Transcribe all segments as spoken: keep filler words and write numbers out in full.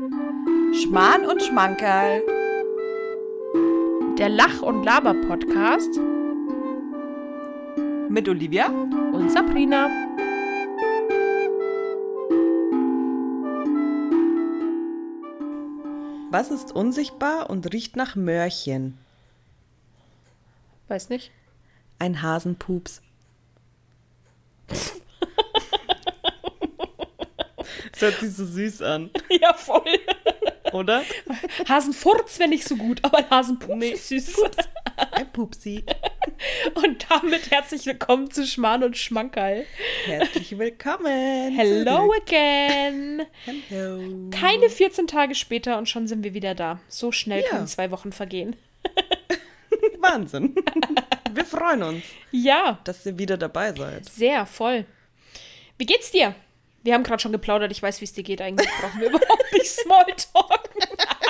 Schmarrn und Schmankerl. Der Lach- und Laber-Podcast Mit Olivia und Sabrina. Was ist unsichtbar und riecht nach Möhrchen? Weiß nicht. Ein Hasenpups. Das hört sich so süß an, Ja, voll. oder? Hasenfurz wäre nicht so gut, aber ein Hasenpups nee. ist süß. Ein Pupsi. Und damit herzlich willkommen zu Schmarrn und Schmankerl. Herzlich willkommen. Hello zurück. again. Hello. Keine vierzehn Tage später und schon sind wir wieder da. So schnell Ja. können zwei Wochen vergehen. Wahnsinn. Wir freuen uns, Ja, dass ihr wieder dabei seid. sehr voll. Wie geht's dir? Wir haben gerade schon geplaudert, ich weiß, wie es dir geht. Eigentlich brauchen wir überhaupt nicht Smalltalken.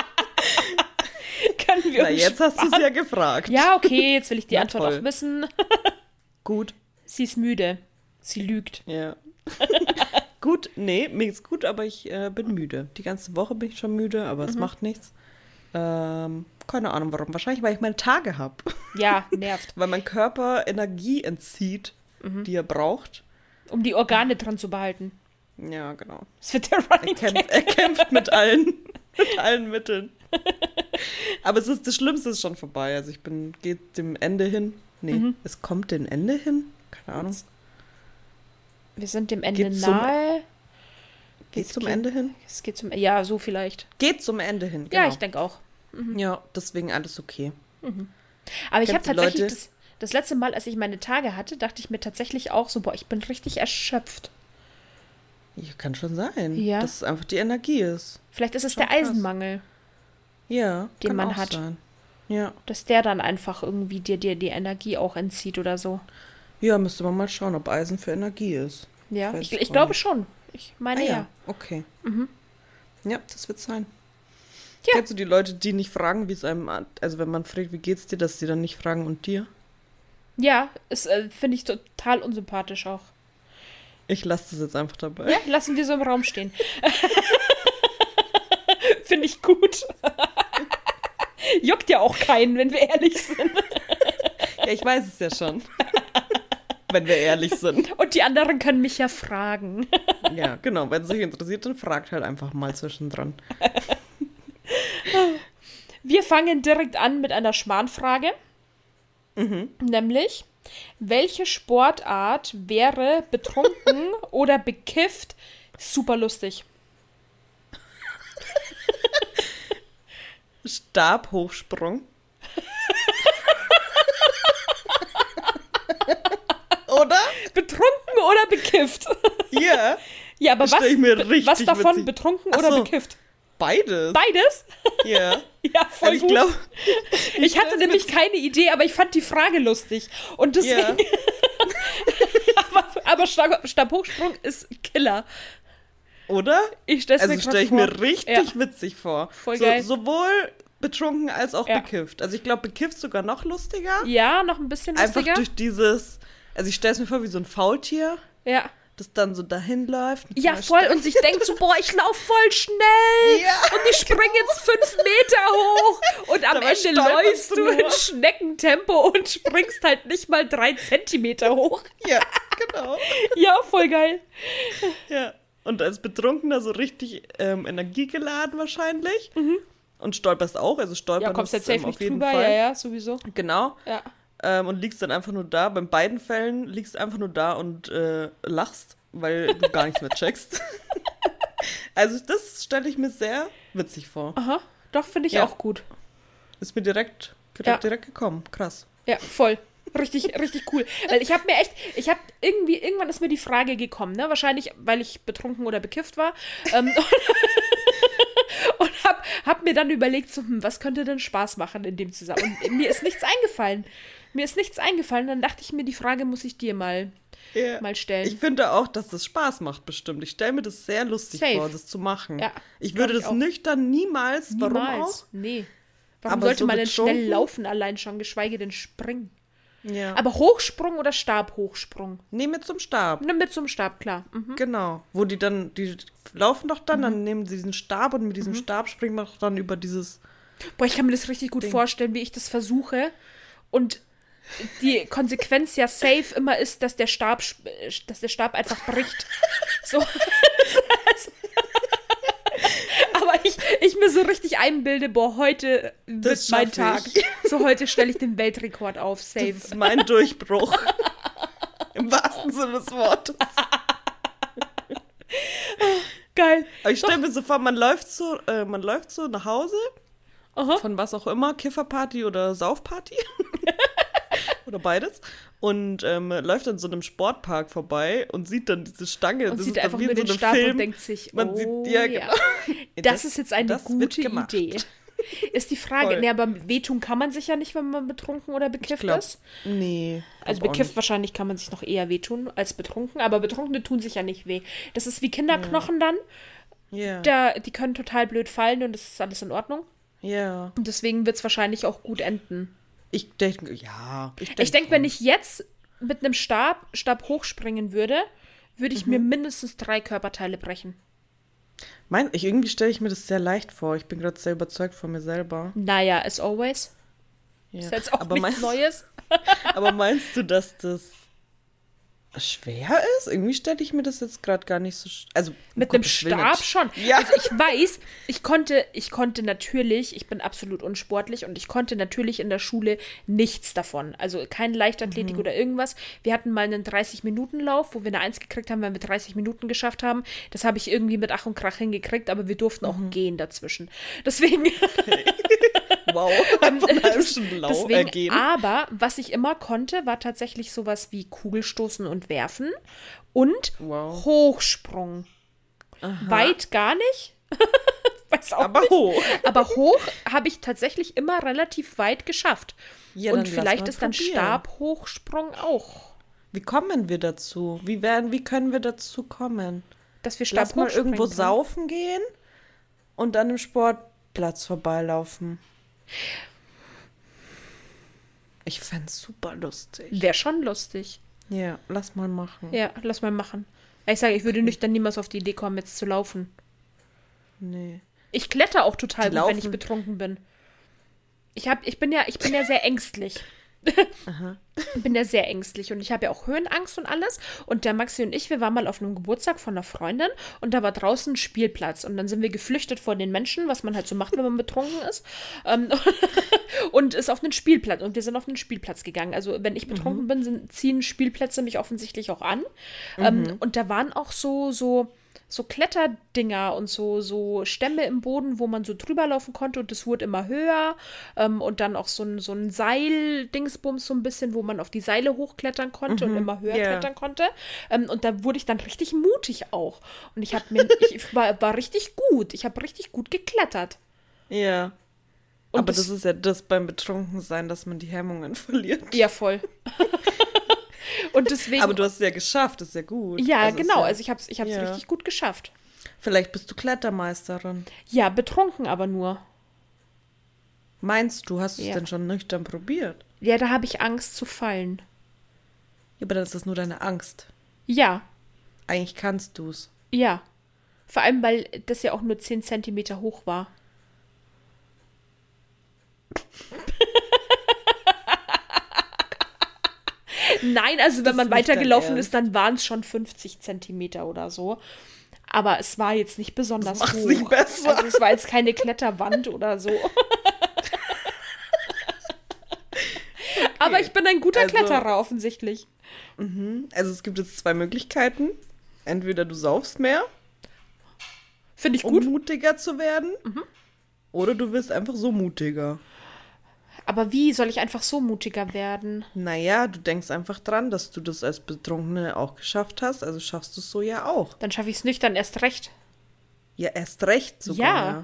Können wir Na, uns jetzt hast du es sparen? ja gefragt. Ja, okay, jetzt will ich die Na, Antwort toll. auch wissen. Gut. Sie ist müde. Sie lügt. Ja. Gut, nee, mir geht's gut, aber ich äh, bin müde. Die ganze Woche bin ich schon müde, aber es macht nichts. Ähm, keine Ahnung warum. Wahrscheinlich, weil ich meine Tage habe. Ja, nervt. Weil mein Körper Energie entzieht, die er braucht. Um die Organe dran zu behalten. Ja, genau. Das wird der Er Running kämpft, Gag. er kämpft mit allen, mit allen Mitteln. Aber es ist, das Schlimmste ist schon vorbei. Also ich bin, geht dem Ende hin. Nee, Mhm. es kommt dem Ende hin. Keine Ahnung. Wir sind dem Ende Geht zum- nahe. Geht Es zum geht- Ende hin? Es geht zum Ja, so vielleicht. Geht zum Ende hin, genau. Ja, ich denke auch. Ja, deswegen alles okay. Aber ich habe Kennst du tatsächlich Leute- das, das letzte Mal, als ich meine Tage hatte, dachte ich mir tatsächlich auch so, boah, ich bin richtig erschöpft. Ja, kann schon sein, Ja. dass es einfach die Energie ist. Vielleicht ist es Schon der krass. Eisenmangel, Ja, Den kann man auch hat. sein. Ja. dass der dann einfach irgendwie dir, dir die Energie auch entzieht oder so. Ja, müsste man mal schauen, ob Eisen für Energie ist. Ja, Weiß ich, ich ich auch glaube nicht. schon. Ich meine Ah, ja. ja, okay. Ja, das wird sein. Ja. Kennst du die Leute, die nicht fragen, wie es einem, an- also wenn man fragt, wie geht's dir, dass sie dann nicht fragen und dir? Ja, es äh, finde ich total unsympathisch auch. Ich lasse das jetzt einfach dabei. Ja, lassen wir so im Raum stehen. Finde ich gut. Juckt ja auch keinen, wenn wir ehrlich sind. Ja, ich weiß es ja schon. Wenn wir ehrlich sind. Und die anderen können mich ja fragen. Ja, genau. Wenn es euch interessiert, dann fragt halt einfach mal zwischendrin. Wir fangen direkt an mit einer Schmarrnfrage. Nämlich, welche Sportart wäre betrunken oder bekifft super lustig? Stabhochsprung. Oder? Betrunken oder bekifft? Ja. Ja, aber Das was, stell ich mir richtig was davon witzig. betrunken Ach oder so. bekifft? Beides. Beides? Ja. Ja, voll Also ich gut. glaube, Ich hatte nämlich keine Idee, aber ich fand die Frage lustig. Und deswegen. ja. aber aber Stab, Stabhochsprung ist Killer. Oder? Ich stell's Also mir grad stelle ich vor. mir richtig Ja. witzig vor. Voll so, geil. Sowohl betrunken als auch Ja. bekifft. Also ich glaube, bekifft sogar noch lustiger. Ja, noch ein bisschen Einfach lustiger. durch dieses, also ich stelle es mir vor wie so ein Faultier, Ja. das dann so dahin läuft. mit Ja, so voll. einer Und sich denkt so, boah, ich laufe voll schnell. Ja, Und ich springe jetzt fünf Meter hoch. Und am Dabei Ende stolperst läufst du du in nur. Schneckentempo und springst halt nicht mal drei Zentimeter hoch. Ja, genau. Ja, voll geil. Ja. Und als Betrunkener so richtig ähm, energiegeladen wahrscheinlich. Und stolperst auch, also stolpern Ja, kommst ist, jetzt safe ähm, nicht auf jeden drüber. Fall. Ja, ja, sowieso. Genau. Ja. Ähm, und liegst dann einfach nur da. Bei beiden Fällen liegst du einfach nur da und äh, lachst, weil du gar nichts mehr checkst. Also das stelle ich mir sehr witzig vor. Aha, doch, finde ich Ja. auch gut. Ist mir direkt, direkt, Ja. direkt gekommen. Krass. Ja, voll. Richtig, richtig cool. Weil ich habe mir echt, ich habe irgendwie, irgendwann ist mir die Frage gekommen, ne? Wahrscheinlich, weil ich betrunken oder bekifft war. Ähm, und hab, hab mir dann überlegt, so, hm, was könnte denn Spaß machen in dem Zusammenhang? Und mir ist nichts eingefallen. Mir ist nichts eingefallen. Dann dachte ich mir, die Frage muss ich dir mal, Ja. mal stellen. Ich finde auch, dass das Spaß macht bestimmt. Ich stelle mir das sehr lustig Safe. vor, das zu machen. Ja, ich glaub würde ich das auch. nüchtern niemals, warum auch? Niemals. Nee. Warum Aber sollte so man denn schnell betrunken? laufen allein schon, geschweige denn springen? Ja. Aber Hochsprung oder Stabhochsprung? Nee, mit zum Stab. Nimm mit zum Stab, klar. Mhm. Genau. Wo die dann, die laufen doch dann, mhm. dann nehmen sie diesen Stab und mit diesem mhm. Stab springen wir doch dann über dieses. Boah, ich kann mir das richtig gut Ding. vorstellen, wie ich das versuche. Und die Konsequenz ja safe immer ist, dass der Stab, dass der Stab einfach bricht. So. Aber ich, ich mir so richtig einbilde, boah, heute das wird mein Tag. Ich. So, heute stelle ich den Weltrekord auf, safe. Das ist mein Durchbruch. Im wahrsten Sinne des Wortes. Geil. Aber ich stelle mir so vor, man läuft so, äh, man läuft so nach Hause, Aha. von was auch immer, Kifferparty oder Saufparty. Oder beides. Und ähm, läuft an so einem Sportpark vorbei und sieht dann diese Stange. Und das sieht ist einfach wie nur so den eine Stab Film. und denkt sich, Man oh sieht, ja, ja. genau. Das, das ist jetzt eine das gute Idee. Ist die Frage, nee, aber wehtun kann man sich ja nicht, wenn man betrunken oder bekifft glaub, ist. Nee. Also bekifft wahrscheinlich kann man sich noch eher wehtun als betrunken, aber Betrunkene tun sich ja nicht weh. Das ist wie Kinderknochen ja. dann. Ja. Da, die können total blöd fallen und das ist alles in Ordnung. Ja. Und deswegen wird es wahrscheinlich auch gut enden. Ich denke, ja. Ich denke, denk, wenn ich jetzt mit einem Stab, Stab hochspringen würde, würde ich mhm. mir mindestens drei Körperteile brechen. Mein, ich, irgendwie stelle ich mir das sehr leicht vor. Ich bin gerade sehr überzeugt von mir selber. Naja, as always. Ja. Ist jetzt auch aber nichts meinst, Neues. Aber meinst du, dass das schwer ist? Irgendwie stelle ich mir das jetzt gerade gar nicht so... Also, mit einem Stab schon. Ja. Also ich weiß, ich konnte, ich konnte natürlich, ich bin absolut unsportlich und ich konnte natürlich in der Schule nichts davon. Also keine Leichtathletik mhm. oder irgendwas. Wir hatten mal einen dreißig-Minuten-Lauf, wo wir eine Eins gekriegt haben, wenn wir dreißig Minuten geschafft haben. Das habe ich irgendwie mit Ach und Krach hingekriegt, aber wir durften auch mhm. gehen dazwischen. Deswegen... Okay. Wow, deswegen, aber was ich immer konnte, war tatsächlich sowas wie Kugelstoßen und Werfen und wow. Hochsprung. Aha. Weit gar nicht. Weiß auch aber nicht. hoch. Aber hoch habe ich tatsächlich immer relativ weit geschafft. Ja, und vielleicht ist dann probieren. Stabhochsprung auch. Wie kommen wir dazu? Wie, werden, wie können wir dazu kommen? Dass wir Lass mal irgendwo können. saufen gehen und dann im Sportplatz vorbeilaufen. Ich fänd's super lustig. Wäre schon lustig. Ja, lass mal machen. Ja, lass mal machen. Ich sage, ich würde nüchtern niemals auf die Idee kommen, jetzt zu laufen. Nee. Ich kletter auch total die gut, wenn ich betrunken bin. Ich, hab, ich, bin, ja, ich bin ja sehr ängstlich. Aha. Ich bin ja sehr ängstlich und ich habe ja auch Höhenangst und alles. Und der Maxi und ich, wir waren mal auf einem Geburtstag von einer Freundin und da war draußen ein Spielplatz. Und dann sind wir geflüchtet vor den Menschen, was man halt so macht, wenn man betrunken ist. Ähm, und ist auf einen Spielplatz. Und wir sind auf einen Spielplatz gegangen. Also wenn ich betrunken mhm. bin, sind, ziehen Spielplätze mich offensichtlich auch an. Mhm. Ähm, und da waren auch so, so so Kletterdinger und so, so Stämme im Boden, wo man so drüber laufen konnte und das wurde immer höher. Ähm, und dann auch so ein, so ein Seil-Dingsbums so ein bisschen, wo man auf die Seile hochklettern konnte mhm, und immer höher yeah. klettern konnte. Ähm, und da wurde ich dann richtig mutig auch. Und ich habe mir, ich war, war richtig gut. Ich habe richtig gut geklettert. Ja. Und aber das, das ist ja das beim Betrunkensein, dass man die Hemmungen verliert. Ja, voll. Und deswegen, aber du hast es ja geschafft, das ist ja gut. Ja, also genau, ja, also ich habe es ich hab's ja. richtig gut geschafft. Vielleicht bist du Klettermeisterin. Ja, betrunken aber nur. Meinst du, hast du es ja. denn schon nüchtern probiert? Ja, da habe ich Angst zu fallen. Ja, aber dann ist das nur deine Angst. Ja. Eigentlich kannst du es. Ja. Vor allem, weil das ja auch nur zehn Zentimeter hoch war. Nein, also wenn das man weitergelaufen ist, dann waren es schon fünfzig Zentimeter oder so. Aber es war jetzt nicht besonders das hoch. Nicht besser. Also es war jetzt keine Kletterwand oder so. Okay. Aber ich bin ein guter also, Kletterer offensichtlich. Mhm. Also es gibt jetzt zwei Möglichkeiten. Entweder du saufst mehr. Finde ich um gut. mutiger zu werden. Mhm. Oder du wirst einfach so mutiger. Aber wie soll ich einfach so mutiger werden? Naja, du denkst einfach dran, dass du das als Betrunkene auch geschafft hast. Also schaffst du es so ja auch. Dann schaffe ich es nüchtern erst recht. Ja, erst recht sogar. Ja. ja.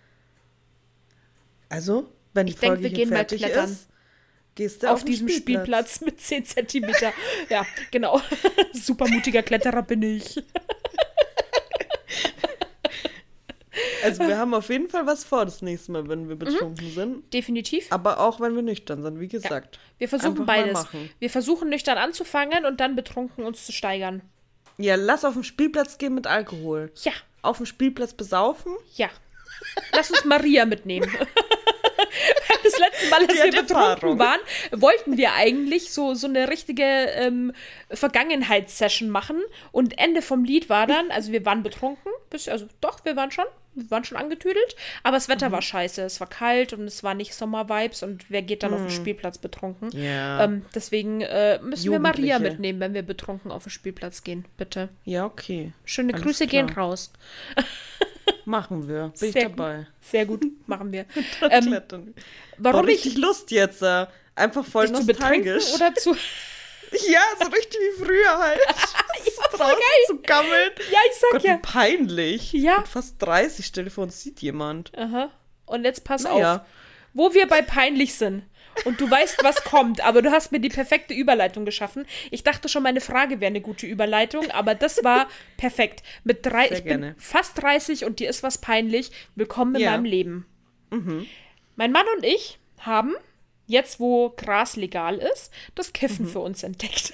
Also, wenn die ich denk, Folge wir hier gehen mal fertig klettern. ist, gehst du auf, auf diesem Spielplatz. Spielplatz mit zehn Zentimeter. Ja, genau. Super mutiger Kletterer bin ich. Also wir haben auf jeden Fall was vor das nächste Mal, wenn wir betrunken mhm. sind. Definitiv. Aber auch, wenn wir nüchtern sind, wie gesagt. Ja. Wir versuchen beides. Wir versuchen nüchtern anzufangen und dann betrunken uns zu steigern. Ja, lass auf den Spielplatz gehen mit Alkohol. Ja. Auf dem Spielplatz besaufen. Ja. Lass uns Maria mitnehmen. Das letzte Mal, als wir betrunken Erfahrung. waren, wollten wir eigentlich so, so eine richtige ähm, Vergangenheitssession machen. Und Ende vom Lied war dann, also wir waren betrunken, bis, also doch, wir waren schon, wir waren schon angetüdelt, aber das Wetter mhm. war scheiße, es war kalt und es war nicht Sommer-Vibes und wer geht dann mhm. auf den Spielplatz betrunken? Ja. Ähm, deswegen äh, müssen wir Maria mitnehmen, wenn wir betrunken auf den Spielplatz gehen, bitte. Ja, okay. Schöne Alles Grüße klar. gehen raus. Machen wir. Bin Sehr ich dabei. Gut. Sehr gut, machen wir. ähm, warum Boah, richtig ich, Lust jetzt. Äh, einfach voll nostalgisch. Zu oder zu... Ja, so richtig wie früher halt. Ja, draußen zu gammeln. Ja, ich sag Gott, ja. Wie peinlich. Ja. Mit fast dreißig, stell dir vor, uns sieht jemand. Aha. Und jetzt pass naja. auf. Wo wir bei peinlich sind. Und du weißt, was kommt, aber du hast mir die perfekte Überleitung geschaffen. Ich dachte schon, meine Frage wäre eine gute Überleitung, aber das war perfekt. Mit drei, Sehr ich gerne. bin fast dreißig und dir ist was peinlich. Willkommen in ja. meinem Leben. Mhm. Mein Mann und ich haben, jetzt wo Gras legal ist, das Kiffen mhm. für uns entdeckt.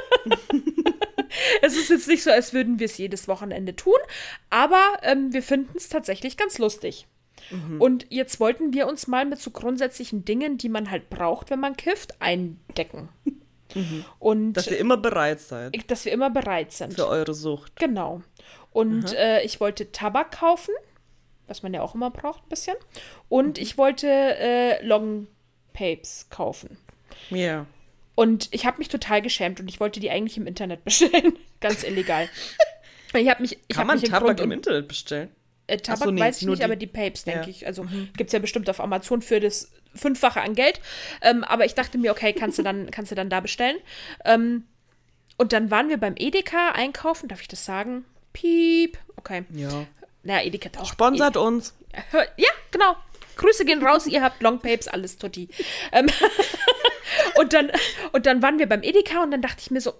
Es ist jetzt nicht so, als würden wir es jedes Wochenende tun, aber ähm, wir finden es tatsächlich ganz lustig. Mhm. Und jetzt wollten wir uns mal mit so grundsätzlichen Dingen, die man halt braucht, wenn man kifft, eindecken. Mhm. Und dass ihr immer bereit seid. Dass wir immer bereit sind. Für eure Sucht. Genau. Und äh, ich wollte Tabak kaufen, was man ja auch immer braucht ein bisschen. Und mhm. ich wollte äh, Long Papes kaufen. Ja. Yeah. Und ich habe mich total geschämt und ich wollte die eigentlich im Internet bestellen. Ganz illegal. Ich hab mich, ich Kann hab man mich Tabak im Internet bestellen? Äh, Tabak so, nee, weiß ich nicht, die, aber die Papes, denke ja. ich. Also mhm. gibt es ja bestimmt auf Amazon für das Fünffache an Geld. Ähm, aber ich dachte mir, okay, kannst du dann, kannst du dann da bestellen. Ähm, und dann waren wir beim Edeka einkaufen. Darf ich das sagen? Piep. Okay. Ja. Na, Edeka auch. Sponsert Ed- uns. Ja, genau. Grüße gehen raus, ihr habt Long Papes, alles tutti. Ähm, und, dann, und dann waren wir beim Edeka und dann dachte ich mir so,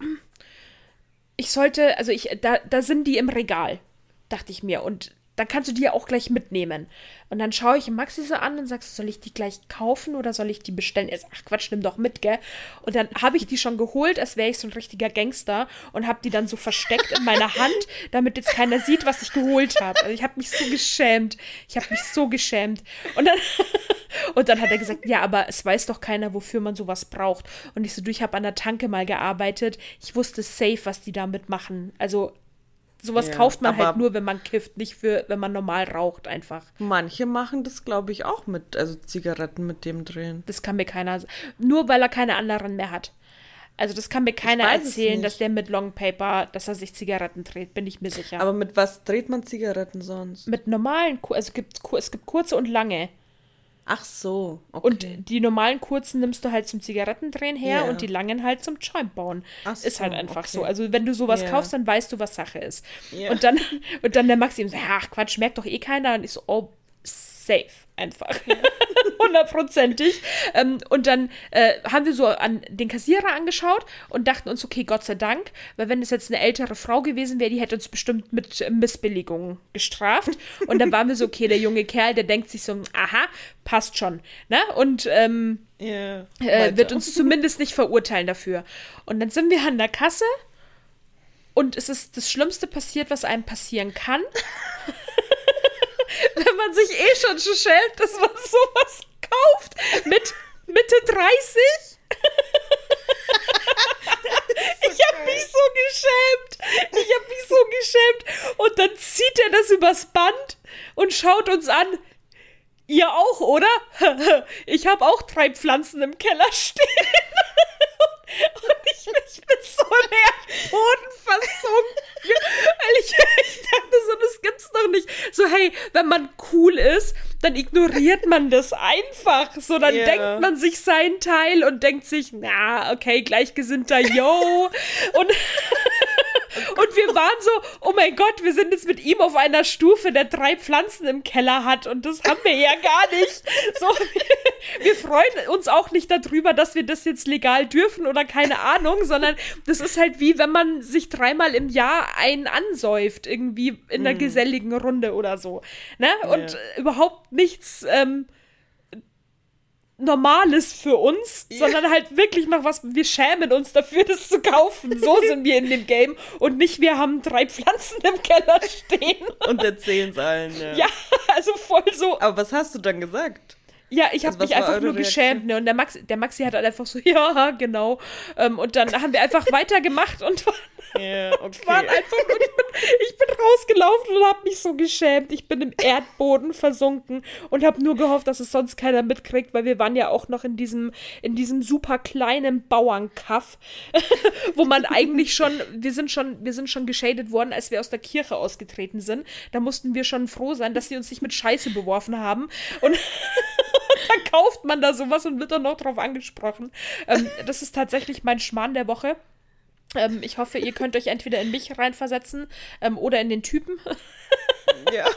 ich sollte, also ich, da, da sind die im Regal, dachte ich mir. Und dann kannst du die ja auch gleich mitnehmen. Und dann schaue ich Maxi so an und sagst, soll ich die gleich kaufen oder soll ich die bestellen? Er sagt, ach Quatsch, nimm doch mit, gell? Und dann habe ich die schon geholt, als wäre ich so ein richtiger Gangster und habe die dann so versteckt in meiner Hand, damit jetzt keiner sieht, was ich geholt habe. Also ich habe mich so geschämt. Ich habe mich so geschämt. Und dann, und dann hat er gesagt, ja, aber es weiß doch keiner, wofür man sowas braucht. Und ich so, du, ich habe an der Tanke mal gearbeitet. Ich wusste safe, was die damit machen. Also sowas ja, kauft man halt nur, wenn man kifft, nicht für, wenn man normal raucht einfach. Manche machen das, glaube ich, auch mit, also Zigaretten mit dem drehen. Das kann mir keiner, nur weil er keine anderen mehr hat. Also das kann mir keiner erzählen, dass der mit Long Paper, dass er sich Zigaretten dreht, bin ich mir sicher. Aber mit was dreht man Zigaretten sonst? Mit normalen, also es gibt, es gibt kurze und lange. Ach so, okay. Und die normalen kurzen nimmst du halt zum Zigarettendrehen her yeah. und die langen halt zum Joint bauen. Ach so, ist halt einfach okay. so. Also wenn du sowas yeah. kaufst, dann weißt du, was Sache ist. Yeah. Und dann und dann der Maxi so, ach Quatsch, merkt doch eh keiner. Und ich so, oh, safe einfach. Hundertprozentig. ähm, und dann äh, haben wir so an den Kassierer angeschaut und dachten uns, okay, Gott sei Dank, weil wenn es jetzt eine ältere Frau gewesen wäre, die hätte uns bestimmt mit Missbilligung gestraft. Und dann waren wir so, okay, der junge Kerl, der denkt sich so, aha, passt schon. Ne? Und ähm, yeah, äh, wird uns zumindest nicht verurteilen dafür. Und dann sind wir an der Kasse und es ist das Schlimmste passiert, was einem passieren kann. Wenn man sich eh schon schon schämt, dass man sowas kauft mit Mitte dreißig. Ich habe mich so geschämt. Ich habe mich so geschämt. Und dann zieht er das übers Band und schaut uns an. Ihr auch, oder? Ich habe auch drei Pflanzen im Keller stehen. Und ich, ich bin so im Boden versunken. Weil ich, ich dachte so, das gibt's doch nicht. So, hey, wenn man cool ist, dann ignoriert man das einfach. So, dann yeah. denkt man sich seinen Teil und denkt sich, na, okay, Gleichgesinnter, yo. Und, Und wir waren so, oh mein Gott, wir sind jetzt mit ihm auf einer Stufe, der drei Pflanzen im Keller hat und das haben wir ja gar nicht. So, wir freuen uns auch nicht darüber, dass wir das jetzt legal dürfen oder keine Ahnung, sondern das ist halt wie, wenn man sich dreimal im Jahr einen ansäuft, irgendwie in einer mm. geselligen Runde oder so. Ne? Und ja. überhaupt nichts ähm, Normales für uns, ja. sondern halt wirklich noch was, wir schämen uns dafür, das zu kaufen. So sind wir in dem Game und nicht, wir haben drei Pflanzen im Keller stehen. Und erzählen es allen, ja. Ja, also voll so. Aber was hast du dann gesagt? Ja, ich habe also, mich einfach nur Reaktion? geschämt, ne? Und der Maxi, der Maxi hat halt einfach so, ja, genau. Ähm, und dann haben wir einfach weitergemacht und waren, yeah, okay. waren einfach, und ich bin, ich bin rausgelaufen und habe mich so geschämt. Ich bin im Erdboden versunken und habe nur gehofft, dass es sonst keiner mitkriegt, weil wir waren ja auch noch in diesem, in diesem super kleinen Bauernkaff, wo man eigentlich schon, wir sind schon, wir sind schon geschadet worden, als wir aus der Kirche ausgetreten sind. Da mussten wir schon froh sein, dass sie uns nicht mit Scheiße beworfen haben. Und dann kauft man da sowas und wird dann noch drauf angesprochen. Ähm, das ist tatsächlich mein Schmarrn der Woche. Ähm, ich hoffe, ihr könnt euch entweder in mich reinversetzen ähm, oder in den Typen. Ja.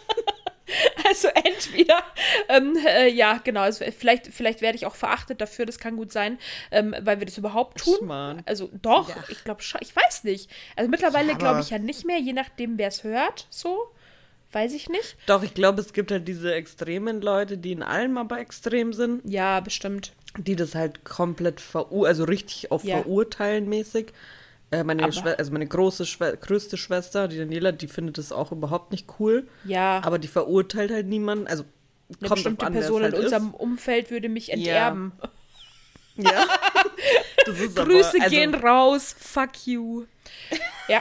Also entweder, ähm, äh, ja, genau, also vielleicht, vielleicht werde ich auch verachtet dafür, das kann gut sein, ähm, weil wir das überhaupt tun. Schmarrn. Also doch, ja. ich glaube schon, ich weiß nicht. Also mittlerweile ja, glaube ich ja nicht mehr, je nachdem, wer es hört, so. Weiß ich nicht. Doch, ich glaube, es gibt halt diese extremen Leute, die in allem aber extrem sind. Ja, bestimmt. Die das halt komplett verur... also richtig auf ja. verurteilen mäßig. Äh, meine Schwe- also meine große, Schwe- größte Schwester, die Daniela, die findet das auch überhaupt nicht cool. Ja. Aber die verurteilt halt niemanden. Also eine kommt bestimmte an, Person halt in unserem ist. Umfeld würde mich enterben. Ja. ja. Das ist Grüße aber, also, gehen raus. Fuck you. Ja.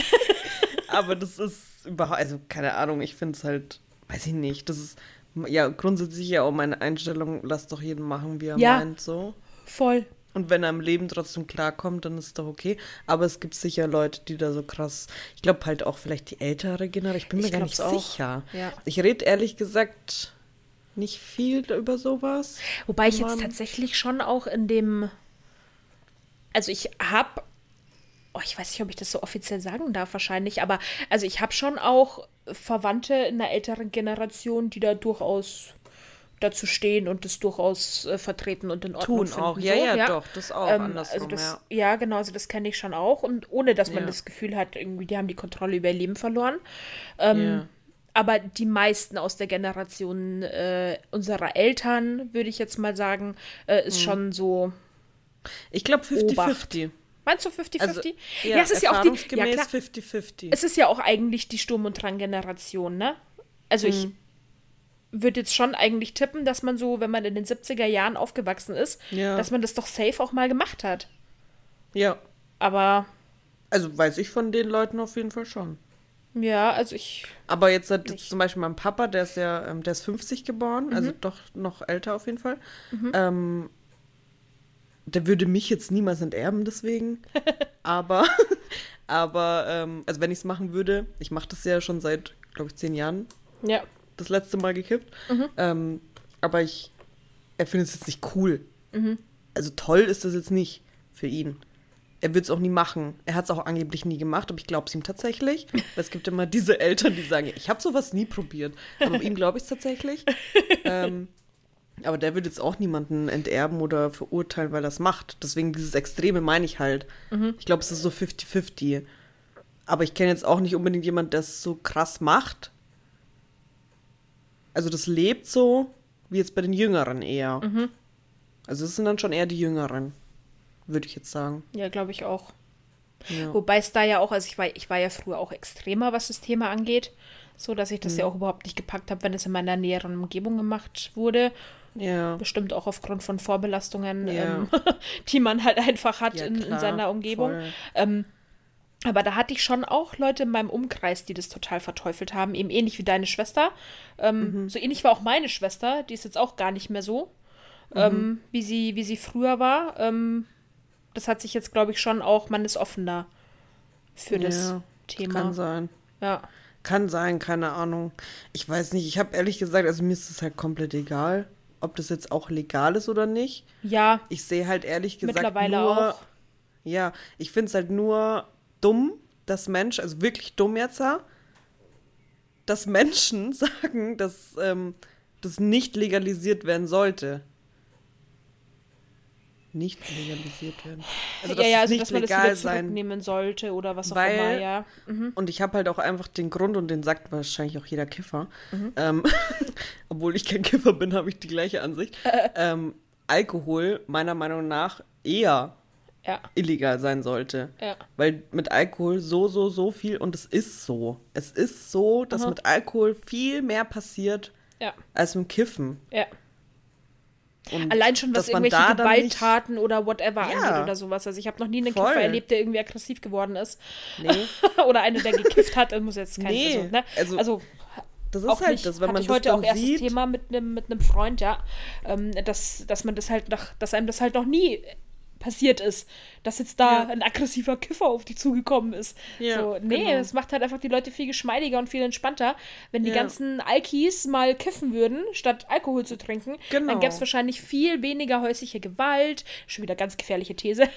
Aber das ist überhaupt, also keine Ahnung, ich finde es halt, weiß ich nicht, das ist ja grundsätzlich ja auch meine Einstellung, lass doch jeden machen, wie er ja, meint, so. Voll. Und wenn er im Leben trotzdem klarkommt, dann ist es doch okay. Aber es gibt sicher Leute, die da so krass, ich glaube halt auch vielleicht die ältere Generation, ich bin mir ich gar nicht auch. sicher. Ja. Ich rede ehrlich gesagt nicht viel über sowas. Wobei ich jetzt tatsächlich schon auch in dem, also ich habe Oh, ich weiß nicht, ob ich das so offiziell sagen darf, wahrscheinlich, aber also ich habe schon auch Verwandte in der älteren Generation, die da durchaus dazu stehen und das durchaus äh, vertreten und in Ordnung Tun finden. auch, ja, so, ja, ja, doch, das auch, ähm, andersrum, also das, ja. Ja, genau, also das kenne ich schon auch und ohne, dass man ja. das Gefühl hat, irgendwie, die haben die Kontrolle über ihr Leben verloren. Ähm, ja. Aber die meisten aus der Generation äh, unserer Eltern, würde ich jetzt mal sagen, äh, ist hm. schon so Ich glaube fifty fifty. Meinst du fifty fifty? Also, ja, ja, es ist ja auch die ja, klar, fifty fifty. Es ist ja auch eigentlich die Sturm- und Drang-Generation, ne? Also hm. ich würde jetzt schon eigentlich tippen, dass man so, wenn man in den siebziger Jahren aufgewachsen ist, ja. dass man das doch safe auch mal gemacht hat. Ja. Aber also weiß ich von den Leuten auf jeden Fall schon. Ja, also ich Aber jetzt hat jetzt zum Beispiel mein Papa, der ist ja, der ist fünfzig geboren, mhm. also doch noch älter auf jeden Fall. Mhm. Ähm, der würde mich jetzt niemals enterben deswegen. aber, aber, ähm, also wenn ich es machen würde, ich mache das ja schon seit, glaube ich, zehn Jahren. Ja. Das letzte Mal gekippt. Mhm. Ähm, aber ich, er findet es jetzt nicht cool. Mhm. Also toll ist das jetzt nicht für ihn. Er wird es auch nie machen. Er hat es auch angeblich nie gemacht, aber ich glaube es ihm tatsächlich. Weil es gibt immer diese Eltern, die sagen, ich habe sowas nie probiert. Aber ihm glaube ich es tatsächlich. ähm, aber der würde jetzt auch niemanden enterben oder verurteilen, weil er es macht. Deswegen dieses Extreme meine ich halt. Mhm. Ich glaube, es ist so fifty fifty. Aber ich kenne jetzt auch nicht unbedingt jemanden, der es so krass macht. Also das lebt so, wie jetzt bei den Jüngeren eher. Mhm. Also es sind dann schon eher die Jüngeren, würde ich jetzt sagen. Ja, glaube ich auch. Ja. Wobei es da ja auch, also ich war, ich war ja früher auch extremer, was das Thema angeht. So, dass ich das mhm. ja auch überhaupt nicht gepackt habe, wenn es in meiner näheren Umgebung gemacht wurde. Ja. Bestimmt auch aufgrund von Vorbelastungen, ja. ähm, die man halt einfach hat ja, in, klar, in seiner Umgebung. Ähm, aber da hatte ich schon auch Leute in meinem Umkreis, die das total verteufelt haben. Eben ähnlich wie deine Schwester. Ähm, mhm. So ähnlich war auch meine Schwester. Die ist jetzt auch gar nicht mehr so, mhm. ähm, wie sie, wie sie früher war. Ähm, das hat sich jetzt, glaube ich, schon auch, man ist offener für ja, das Thema. Kann sein. Ja. Kann sein, keine Ahnung. Ich weiß nicht, ich habe ehrlich gesagt, also mir ist es halt komplett egal, ob das jetzt auch legal ist oder nicht. Ja. Ich sehe halt ehrlich gesagt mittlerweile nur, auch. Ja, ich finde es halt nur dumm, dass Menschen, also wirklich dumm jetzt, dass Menschen sagen, dass ähm, das nicht legalisiert werden sollte. Nicht legalisiert werden. Also, dass ja, ja, es also nicht dass man das legal wieder sein, zurücknehmen sollte oder was auch weil, immer, ja. Mhm. Und ich habe halt auch einfach den Grund, und den sagt wahrscheinlich auch jeder Kiffer, Mhm. ähm, obwohl ich kein Kiffer bin, habe ich die gleiche Ansicht, ähm, Alkohol meiner Meinung nach eher Ja. illegal sein sollte. Ja. Weil mit Alkohol so, so, so viel, und es ist so. Es ist so, dass Aha. mit Alkohol viel mehr passiert Ja. als mit Kiffen. Ja. Und Allein schon, was dass man irgendwelche da dann nicht- Gewalttaten oder whatever Ja. angeht oder sowas. Also ich habe noch nie einen Voll. Kiffer erlebt, der irgendwie aggressiv geworden ist. Nee, Oder einer, der gekifft hat. Das muss jetzt kein... Nee, Also, ne? also- also das ist auch halt nicht. das, wenn Hatte man ich das heute dann auch erstes sieht. Thema mit einem mit einem Freund, ja. Ähm, dass, dass man das halt noch, dass einem das halt noch nie passiert ist, dass jetzt da Ja. ein aggressiver Kiffer auf die zugekommen ist. Ja, so, nee, genau. das macht halt einfach die Leute viel geschmeidiger und viel entspannter. Wenn die Ja. ganzen Alkis mal kiffen würden, statt Alkohol zu trinken, Genau. dann gäbe es wahrscheinlich viel weniger häusliche Gewalt. Schon wieder ganz gefährliche These.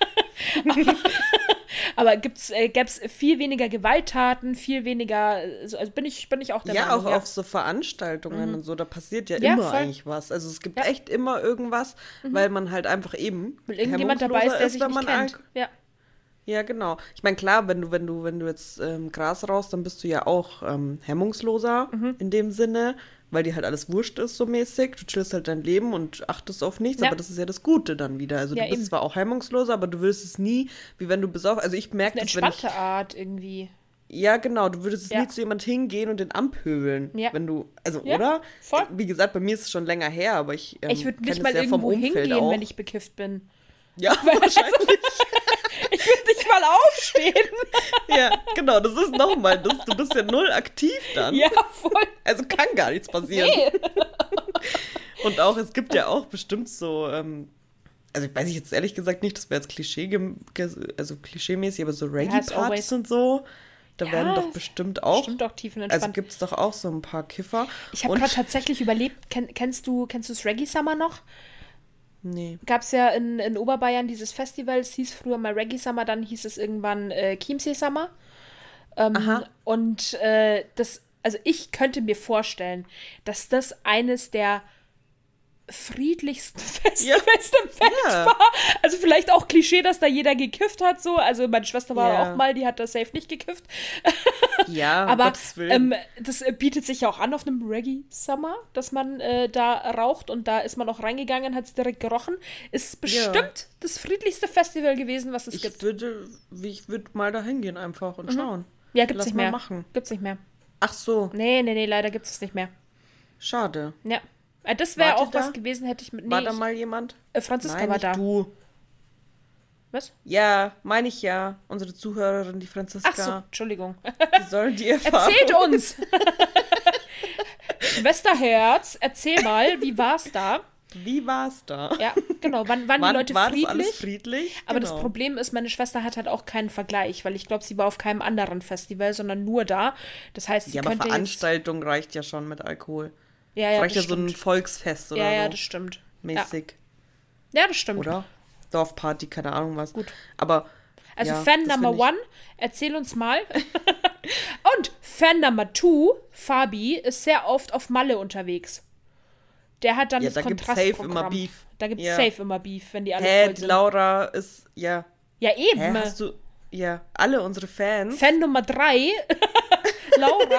Aber gibt's, äh, gäbe es viel weniger Gewalttaten, viel weniger, also also bin ich, bin ich auch der Ja, Meinung. auch auf so Veranstaltungen und so, da passiert ja, Ja, immer voll. eigentlich was. Also es gibt Ja. echt immer irgendwas, weil man halt einfach eben Weil irgendjemand dabei ist, hemmungsloser der sich wenn nicht man kennt. Alk- Ja. Ja, genau. Ich meine, klar, wenn du, wenn du, wenn du jetzt ähm, Gras rauchst, dann bist du ja auch ähm, hemmungsloser Mhm. in dem Sinne, weil dir halt alles wurscht ist, so mäßig. Du chillst halt dein Leben und achtest auf nichts, Ja. aber das ist ja das Gute dann wieder. Also Ja, du bist eben. zwar auch hemmungsloser, aber du würdest es nie, wie wenn du besauf. Also ich merke Eine das, wenn ich. entspannte Art irgendwie. Ja, genau, du würdest es Ja. nie zu jemand hingehen und den anpöbeln, Ja. wenn du, also Ja, oder? voll. Wie gesagt, bei mir ist es schon länger her, aber ich ähm, Ich würde kenn nicht es mal ja vom irgendwo Umfeld hingehen, auch. wenn ich bekifft bin. Ja, wahrscheinlich. Ich würde nicht mal aufstehen. Ja, genau, das ist nochmal, das, du bist ja null aktiv dann. Ja, voll. Also kann gar nichts passieren. Nee. Und auch, es gibt ja auch bestimmt so, ähm, also ich weiß ich jetzt ehrlich gesagt nicht, das wäre jetzt Klischee, gem- ge- also klischeemäßig, aber so as Reggae-Partys always. und so, da Ja, werden doch bestimmt auch, Stimmt auch also tiefenentspannt. gibt es doch auch so ein paar Kiffer. Ich habe Und- gerade tatsächlich überlebt, kenn, kennst du kennst du das Reggae Summer noch? Nee. Gab es ja in, in Oberbayern dieses Festival, es hieß früher mal Reggae Summer, dann hieß es irgendwann äh, Chiemsee Summer. Ähm, Aha. Und äh, das, also ich könnte mir vorstellen, dass das eines der friedlichsten Festivals der Welt Ja. war. Also vielleicht auch Klischee, dass da jeder gekifft hat, so. Also meine Schwester war Ja. auch mal, die hat da safe nicht gekifft. Ja, um Aber Gottes Willen. ähm, das äh, bietet sich ja auch an auf einem Reggae Summer, dass man äh, da raucht und da ist man auch reingegangen, hat es direkt gerochen. Ist bestimmt das friedlichste Festival gewesen, was es ich gibt. würde, wie ich würde mal da hingehen einfach und schauen. Ja, gibt's Lass nicht mal mehr. machen. Gibt's nicht mehr. Ach so, Nee, nee, nee, leider gibt es nicht mehr. schade. Ja. Äh, Das wäre Wart ihr auch was da? gewesen, hätte ich mit. Nee, War da ich- mal jemand? äh, Franziska Nein, war nicht da. du. Was? Ja, meine ich ja. Unsere Zuhörerin, die Franziska. Ach so, Entschuldigung. Die sollen die erfahren. Erzählt uns! Schwesterherz, erzähl mal, wie war's da? Wie war's da? Ja, genau. Waren, waren War, die Leute war friedlich? das alles friedlich? Aber genau. das Problem ist, meine Schwester hat halt auch keinen Vergleich, weil ich glaube, sie war auf keinem anderen Festival, sondern nur da. Das heißt, sie Ja, aber könnte jetzt... Veranstaltung reicht ja schon mit Alkohol. Ja, Das ja, reicht das ja so ein stimmt. Volksfest oder Ja, ja, so. das stimmt. Mäßig. Ja. ja, das stimmt. Oder? Dorfparty, keine Ahnung was. Gut. Aber. Also ja, Fan das Number find ich- One, erzähl uns mal. Und Fan Number Two, Fabi, ist sehr oft auf Malle unterwegs. Der hat dann Ja, das da gibt's Kontrastprogramm. safe immer Beef. Da gibt's Ja. safe immer Beef, wenn die alle Hä, voll die sind. Laura ist. Ja. Ja, eben. Hä, hast du. Ja, alle unsere Fans. Fan Nummer drei, Laura.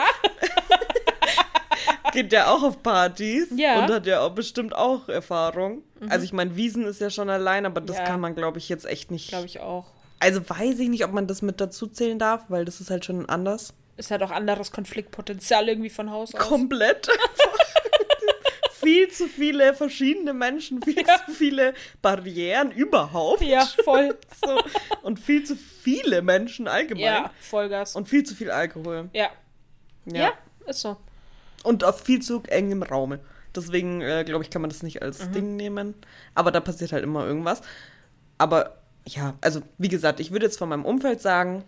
Geht ja auch auf Partys Ja. und hat ja auch bestimmt auch Erfahrung. Also ich meine, Wiesen ist ja schon allein, aber das Ja. kann man, glaube ich, jetzt echt nicht. Glaube ich auch. Also weiß ich nicht, ob man das mit dazu zählen darf, weil das ist halt schon anders. Ist halt auch anderes Konfliktpotenzial irgendwie von Haus aus. Komplett. Viel zu viele verschiedene Menschen, viel Ja. zu viele Barrieren überhaupt. Ja, voll. So. Und viel zu viele Menschen allgemein. Ja, Vollgas. Und viel zu viel Alkohol. ja. Ja. ja, ist so. Und auf viel zu engem Raume. Deswegen, äh, glaube ich, kann man das nicht als Mhm. Ding nehmen. Aber da passiert halt immer irgendwas. Aber ja, also wie gesagt, ich würde jetzt von meinem Umfeld sagen,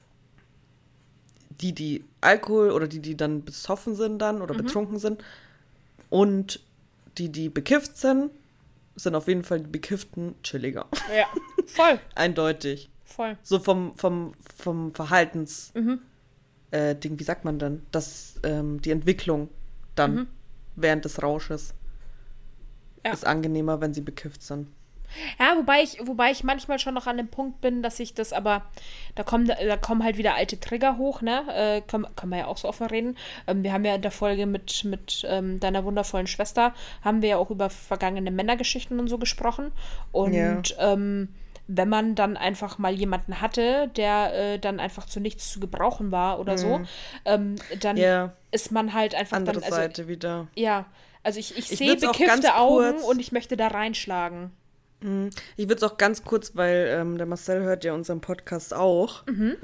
die, die Alkohol oder die, die dann besoffen sind dann oder Mhm. betrunken sind und die, die bekifft sind, sind auf jeden Fall die Bekifften chilliger. Ja, voll. Eindeutig. voll. So vom, vom, vom Verhaltens Mhm. äh, Ding, wie sagt man denn? Das, ähm, die Entwicklung dann Mhm. während des Rausches Ja. ist angenehmer, wenn sie bekifft sind. Ja, wobei ich, wobei ich manchmal schon noch an dem Punkt bin, dass ich das aber, da kommen, da kommen halt wieder alte Trigger hoch, ne? Äh, können, können wir ja auch so offen reden. Ähm, wir haben ja in der Folge mit, mit ähm, deiner wundervollen Schwester, haben wir ja auch über vergangene Männergeschichten und so gesprochen. Und Ja. ähm, wenn man dann einfach mal jemanden hatte, der äh, dann einfach zu nichts zu gebrauchen war oder so, ähm, dann Ja, ist man halt einfach andere dann, also, Seite wieder. ja, also ich, ich Ich sehe würd's auch ganz bekiffte Augen kurz- und ich möchte da reinschlagen. Mhm. Ich würde es auch ganz kurz, weil ähm, der Marcel hört ja unseren Podcast auch. Mhm.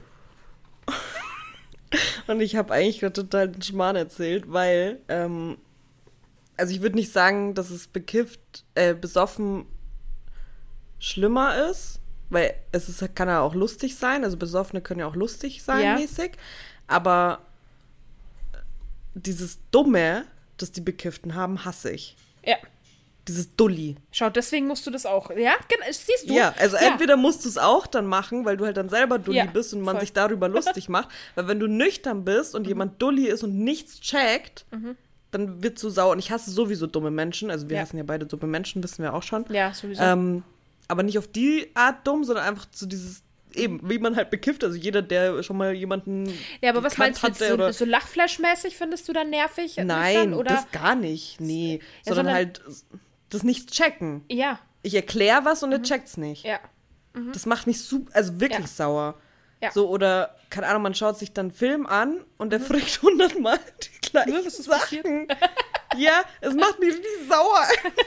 Und ich habe eigentlich gerade total den Schmarrn erzählt, weil, ähm, also ich würde nicht sagen, dass es bekifft, äh, besoffen schlimmer ist, weil es ist, kann ja auch lustig sein, also Besoffene können ja auch lustig sein, Ja. mäßig, aber dieses Dumme, das die Bekifften haben, hasse ich. Ja. Dieses Dulli. Schau, deswegen musst du das auch. Ja, genau, siehst du? Ja, also entweder musst du es auch dann machen, weil du halt dann selber Dulli Ja, bist und man voll. sich darüber lustig macht. Weil wenn du nüchtern bist und jemand Dulli ist und nichts checkt, dann wird so sauer. Und ich hasse sowieso dumme Menschen. Also wir Ja. hassen ja beide dumme Menschen, wissen wir auch schon. Ja, sowieso. Ähm, aber nicht auf die Art dumm, sondern einfach so dieses, eben, wie man halt bekifft. Also jeder, der schon mal jemanden ja, aber was gekannt meinst du jetzt? hatte So, oder so Lachflash-mäßig findest du dann nervig? Nein, nüchtern, oder? das gar nicht. Nee, Ja, sondern sondern- halt das nicht checken. Ja, Ich erkläre was und er checkt's nicht. ja. Das macht mich super, also wirklich Ja. sauer. Ja. So, oder, keine Ahnung, man schaut sich dann einen Film an und der fragt hundertmal die gleichen Ja, was ist Sachen. Ja, es macht mich richtig sauer.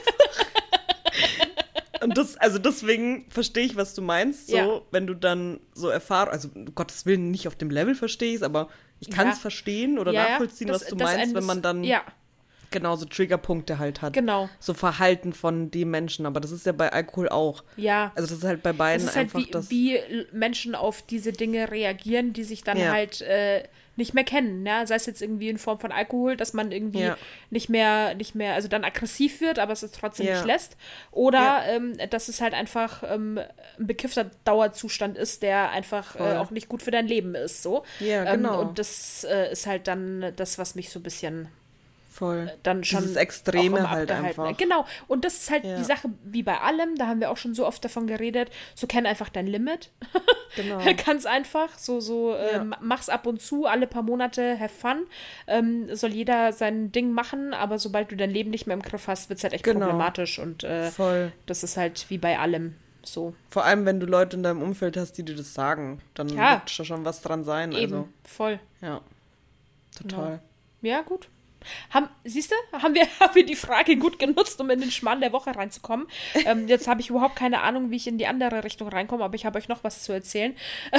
Und das, also deswegen verstehe ich, was du meinst, so, Ja. wenn du dann so erfahrst, also um Gottes Willen nicht auf dem Level verstehe ich es, aber ich kann es Ja. verstehen oder ja, ja. nachvollziehen, Das- was du das meinst, ein- wenn man dann Ja, genauso Triggerpunkte halt hat. genau. So Verhalten von dem Menschen, aber das ist ja bei Alkohol auch. Ja. Also das ist halt bei beiden Es ist halt einfach wie, das. wie Menschen auf diese Dinge reagieren, die sich dann Ja. halt äh, nicht mehr kennen. Ne? Sei es jetzt irgendwie in Form von Alkohol, dass man irgendwie Ja. nicht mehr, nicht mehr, also dann aggressiv wird, aber es ist trotzdem Ja. nicht lässt. Oder Ja. ähm, dass es halt einfach ähm, ein bekiffter Dauerzustand ist, der einfach äh, Voll. auch nicht gut für dein Leben ist. So. Ja, Ähm, genau. und das äh, ist halt dann das, was mich so ein bisschen Voll. dann schon Dieses Extreme auch immer halt abgehalten hat. einfach. Genau. Und das ist halt Ja. die Sache wie bei allem, da haben wir auch schon so oft davon geredet, so kenn einfach dein Limit. Genau. Ganz einfach. So, so Ja. ähm, mach's ab und zu, alle paar Monate, have fun. Ähm, soll jeder sein Ding machen, aber sobald du dein Leben nicht mehr im Griff hast, wird's halt echt Genau. problematisch. Und äh, Voll. das ist halt wie bei allem so. Vor allem, wenn du Leute in deinem Umfeld hast, die dir das sagen, dann Ja. wird da schon was dran sein. Eben, Also, voll. ja. Total. Ja, gut. Haben, siehst du, haben wir, haben wir die Frage gut genutzt, um in den Schmarrn der Woche reinzukommen. Ähm, jetzt habe ich überhaupt keine Ahnung, wie ich in die andere Richtung reinkomme, aber ich habe euch noch was zu erzählen.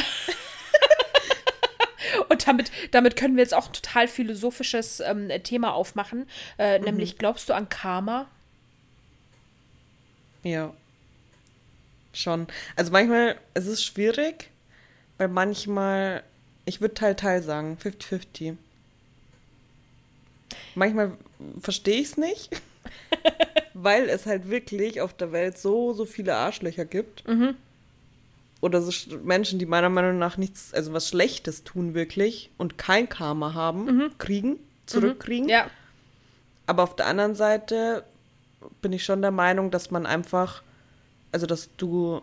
Und damit, damit können wir jetzt auch ein total philosophisches ähm, Thema aufmachen. Äh, Mhm. Nämlich, glaubst du an Karma? Ja. Schon. Also manchmal, es ist schwierig, weil manchmal, ich würde Teil, Teil sagen, fifty fifty. Manchmal verstehe ich es nicht, weil es halt wirklich auf der Welt so, so viele Arschlöcher gibt. Mhm. Oder so Sch- Menschen, die meiner Meinung nach nichts, also was Schlechtes tun wirklich und kein Karma haben, kriegen, zurückkriegen. Ja, Aber auf der anderen Seite bin ich schon der Meinung, dass man einfach, also dass du,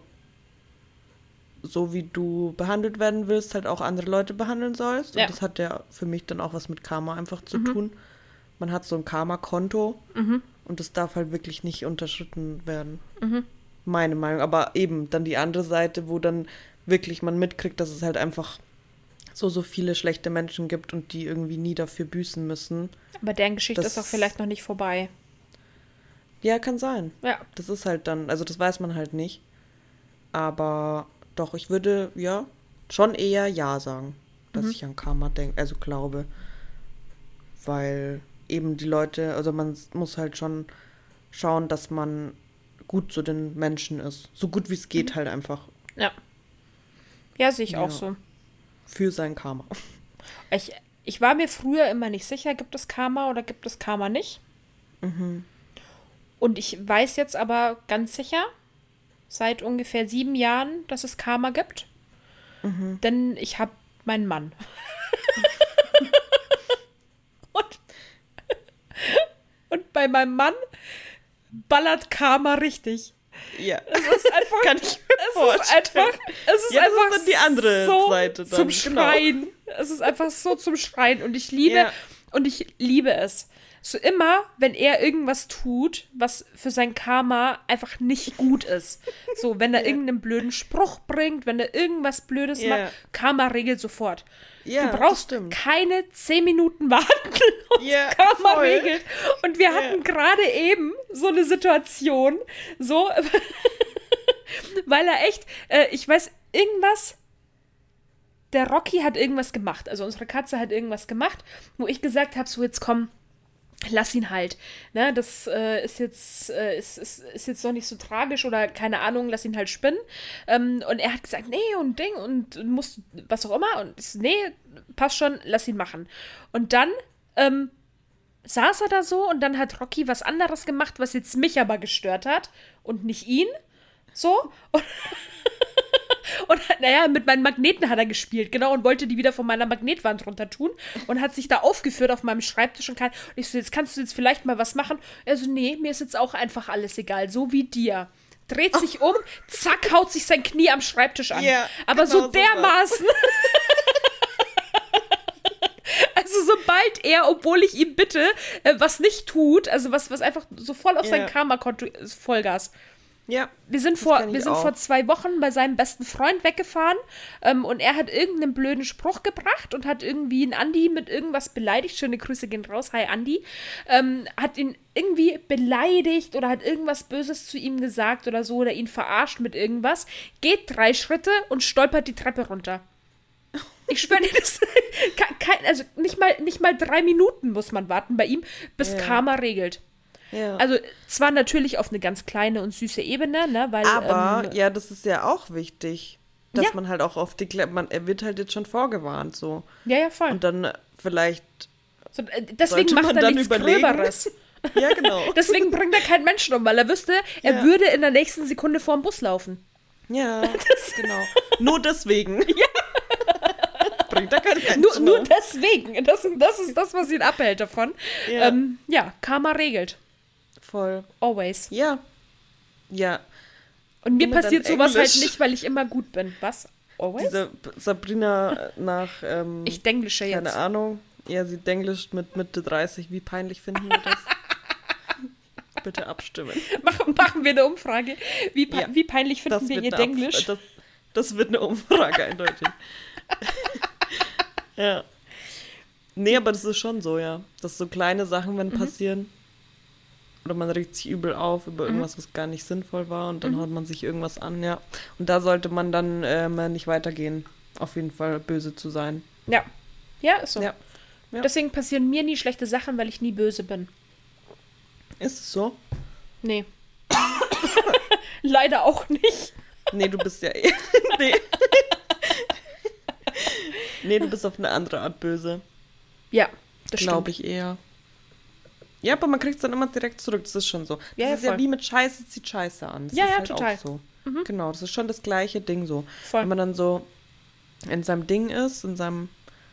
so wie du behandelt werden willst, halt auch andere Leute behandeln sollst. Ja. Und das hat ja für mich dann auch was mit Karma einfach zu tun. Man hat so ein Karma-Konto und das darf halt wirklich nicht unterschritten werden. Meine Meinung. Aber eben dann die andere Seite, wo dann wirklich man mitkriegt, dass es halt einfach so, so viele schlechte Menschen gibt und die irgendwie nie dafür büßen müssen. aber deren Geschichte Das- ist auch vielleicht noch nicht vorbei. Ja, kann sein. Ja, Das ist halt dann, also das weiß man halt nicht. Aber doch, ich würde, ja, schon eher ja sagen, dass ich an Karma denke, also glaube. Weil eben die Leute, also man muss halt schon schauen, dass man gut zu den Menschen ist. So gut wie es geht halt einfach ja. Ja, sehe ich auch Ja. so. für sein Karma. Ich, ich war mir früher immer nicht sicher, gibt es Karma oder gibt es Karma nicht. Und ich weiß jetzt aber ganz sicher, seit ungefähr sieben Jahren, dass es Karma gibt. mhm. denn ich habe meinen Mann. und, und bei meinem Mann ballert Karma richtig. Ja. Es ist einfach, Kann ich mir es vorstellen. ist einfach, es ist ja, das einfach ist dann die andere so Seite dann. zum Genau. Schreien. Es ist einfach so zum Schreien und ich liebe Ja. und ich liebe es. So immer, wenn er irgendwas tut, was für sein Karma einfach nicht gut ist. So, wenn er Ja. irgendeinen blöden Spruch bringt, wenn er irgendwas Blödes Ja. macht, Karma regelt sofort. Ja, du brauchst das stimmt. keine zehn Minuten warten und Ja, Karma voll. regelt. Und wir Ja. hatten gerade eben so eine Situation, so, weil er echt, äh, ich weiß, irgendwas, der Rocky hat irgendwas gemacht, also unsere Katze hat irgendwas gemacht, wo ich gesagt habe, so jetzt komm, lass ihn halt, ne, das äh, ist jetzt äh, ist, ist, ist jetzt noch nicht so tragisch oder keine Ahnung, lass ihn halt spinnen. Ähm, und er hat gesagt, nee und Ding und muss was auch immer und ich so, nee, passt schon, lass ihn machen. Und dann ähm, saß er da so und dann hat Rocky was anderes gemacht, was jetzt mich aber gestört hat und nicht ihn. So. Und, und naja, mit meinen Magneten hat er gespielt, genau, und wollte die wieder von meiner Magnetwand runter tun und hat sich da aufgeführt auf meinem Schreibtisch und, kann, und ich so, jetzt kannst du jetzt vielleicht mal was machen. Er so, nee, mir ist jetzt auch einfach alles egal, so wie dir. Dreht sich um, zack, haut sich sein Knie am Schreibtisch an. Ja, aber genau so dermaßen. Also sobald er, obwohl ich ihm bitte, äh, was nicht tut, also was, was einfach so voll auf Ja. sein Karma-Konto ist, Vollgas. Ja. Wir sind, das vor, kenn ich wir sind auch. vor zwei Wochen bei seinem besten Freund weggefahren ähm, und er hat irgendeinen blöden Spruch gebracht und hat irgendwie einen Andi mit irgendwas beleidigt. Schöne Grüße gehen raus, hi Andi. Ähm, hat ihn irgendwie beleidigt oder hat irgendwas Böses zu ihm gesagt oder so oder ihn verarscht mit irgendwas. Geht drei Schritte und stolpert die Treppe runter. Ich schwöre dir, das kein, also nicht mal, nicht mal drei Minuten muss man warten bei ihm, bis Ja. Karma regelt. Ja. Also zwar natürlich auf eine ganz kleine und süße Ebene, ne, weil Aber, ähm, ja, das ist ja auch wichtig, dass Ja. man halt auch auf die, Kle man, er wird halt jetzt schon vorgewarnt, so. ja, ja, voll. Und dann äh, vielleicht, So, äh, deswegen sollte macht man er dann nichts überlegen. Gröberes. ja, genau. Deswegen bringt er keinen Menschen um, weil er wüsste, er Ja. würde in der nächsten Sekunde vorm Bus laufen. ja, genau. Nur deswegen. Ja. Bringt er keinen Menschen Nur, nur um. deswegen. Das, das ist das, was ihn abhält davon. Ja. Ähm, ja, Karma regelt. Voll. Always. Ja. Ja. Und mir Immer dann passiert sowas halt Englisch. nicht, weil ich immer gut bin. Was? Always? Diese Sabrina nach, ähm, Ich denglische keine jetzt. Ahnung. Ja, sie denglischt mit Mitte dreißig. Wie peinlich finden wir das? Bitte abstimmen. Machen, machen wir eine Umfrage. Wie, pe- Ja. wie peinlich finden Das wir wird ihr eine Ab- Denglisch? Das, das wird eine Umfrage, eindeutig. ja. Nee, aber das ist schon so, ja. Dass so kleine Sachen, Mhm. wenn passieren, oder man regt sich übel auf über irgendwas, was gar nicht sinnvoll war und dann Mhm. haut man sich irgendwas an, ja. Und da sollte man dann ähm, nicht weitergehen, auf jeden Fall böse zu sein. Ja. Ja, ist so. Ja. Ja. Deswegen passieren mir nie schlechte Sachen, weil ich nie böse bin. Ist es so? Nee. Leider auch nicht. Nee, du bist ja eh. nee. nee, du bist auf eine andere Art böse. Ja, das Glaube stimmt. ich eher. Ja, aber man kriegt es dann immer direkt zurück, das ist schon so. Das Ja, ja, ist ja voll. wie mit Scheiße zieht Scheiße an. Das Ja, ist ja, halt total. auch so. Genau, das ist schon das gleiche Ding so. Voll. Wenn man dann so in seinem Ding ist, in seinem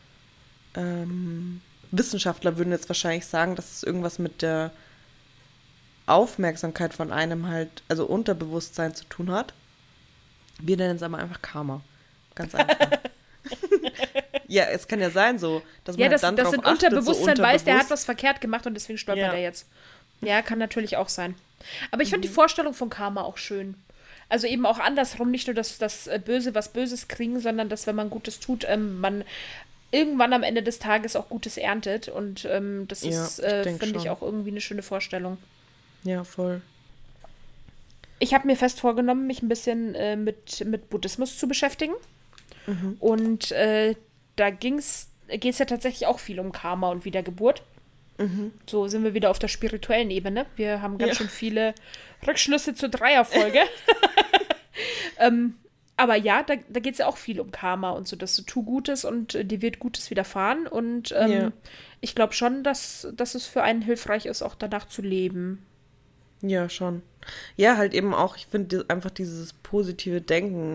ähm, Wissenschaftler würden jetzt wahrscheinlich sagen, dass es irgendwas mit der Aufmerksamkeit von einem halt, also Unterbewusstsein zu tun hat. Wir nennen es aber einfach Karma. Ganz einfach. ja, es kann ja sein so, dass man Ja, halt das, dann das drauf in achtet, Unterbewusstsein so weiß, der hat unterbewusst. was verkehrt gemacht und deswegen stolpert Ja. er jetzt. Ja, kann natürlich auch sein. Aber ich finde die Vorstellung von Karma auch schön. Also eben auch andersrum, nicht nur, dass das äh, Böse was Böses kriegen, sondern dass, wenn man Gutes tut, ähm, man irgendwann am Ende des Tages auch Gutes erntet. Und ähm, das Ja, ist, ich äh, denk finde ich, schon. auch irgendwie eine schöne Vorstellung. Ja, voll. Ich habe mir fest vorgenommen, mich ein bisschen äh, mit, mit Buddhismus zu beschäftigen. Mhm. Und äh, da ging's, geht es ja tatsächlich auch viel um Karma und Wiedergeburt. Mhm. So sind wir wieder auf der spirituellen Ebene. Wir haben ganz Ja. schön viele Rückschlüsse zur Dreierfolge. ähm, aber ja, da, da geht es ja auch viel um Karma und so, dass du tu Gutes und äh, dir wird Gutes widerfahren. Und ähm, Ja. ich glaube schon, dass, dass es für einen hilfreich ist, auch danach zu leben. Ja, schon. Ja, halt eben auch, ich finde einfach dieses positive Denken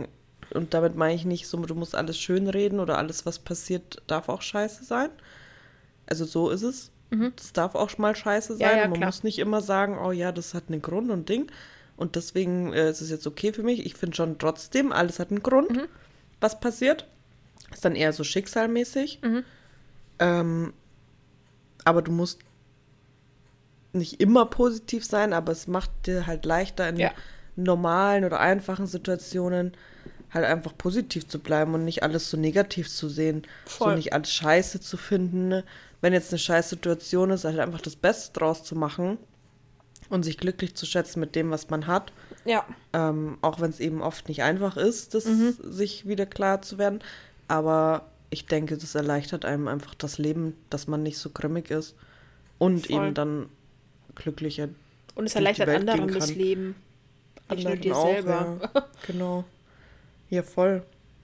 und damit meine ich nicht so, du musst alles schön reden oder alles, was passiert, darf auch scheiße sein. Also so ist es. Mhm. Das darf auch mal scheiße sein. Ja, ja, und man klar. muss nicht immer sagen, oh ja, das hat einen Grund und Ding. Und deswegen äh, ist es jetzt okay für mich. Ich finde schon trotzdem, alles hat einen Grund, Mhm. was passiert. Ist dann eher so schicksalmäßig. Mhm. Ähm, aber du musst nicht immer positiv sein, aber es macht dir halt leichter in Ja. normalen oder einfachen Situationen halt einfach positiv zu bleiben und nicht alles so negativ zu sehen. Voll. So nicht alles scheiße zu finden. Ne? Wenn jetzt eine scheiß Situation ist, halt einfach das Beste draus zu machen und sich glücklich zu schätzen mit dem, was man hat. Ja. Ähm, auch wenn es eben oft nicht einfach ist, das Mhm. sich wieder klar zu werden. Aber ich denke, das erleichtert einem einfach das Leben, dass man nicht so grimmig ist und Voll. eben dann glücklicher Und es durch die erleichtert Welt anderen gehen das kann. Leben. Nicht nur Anderen dir auch, selber. Ja. Genau. Ja, voll.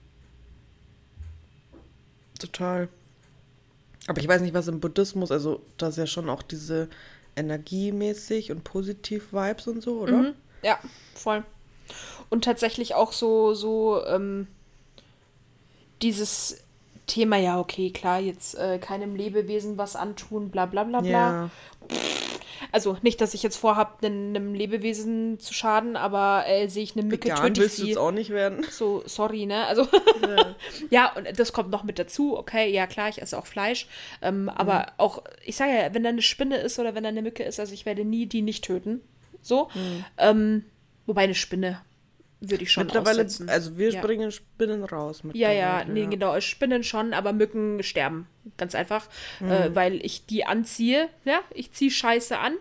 Total. Aber ich weiß nicht, was im Buddhismus, also da ist ja schon auch diese energiemäßig und positiv Vibes und so, oder? Mhm. Ja, voll. Und tatsächlich auch so, so ähm, dieses Thema, ja, okay, klar, jetzt äh, keinem Lebewesen was antun, bla bla bla bla. Ja, Also nicht, dass ich jetzt vorhabe, einem, einem Lebewesen zu schaden, aber äh, sehe ich eine Mücke, vegan töte ich willst du sie. jetzt auch nicht werden. So, sorry, ne? Also, Ja. ja, und das kommt noch mit dazu. Okay, ja, klar, ich esse auch Fleisch. Ähm, aber Mhm. auch, ich sage ja, wenn da eine Spinne ist oder wenn da eine Mücke ist, also ich werde nie die nicht töten. So. Mhm. Ähm, wobei eine Spinne würde ich schon Mittlerweile, aussetzen. also wir Ja. springen Spinnen raus. Ja, ja, mittlerweile, nee, genau. Spinnen schon, aber Mücken sterben. Ganz einfach. Äh, weil ich die anziehe. Ja, ich ziehe Scheiße an.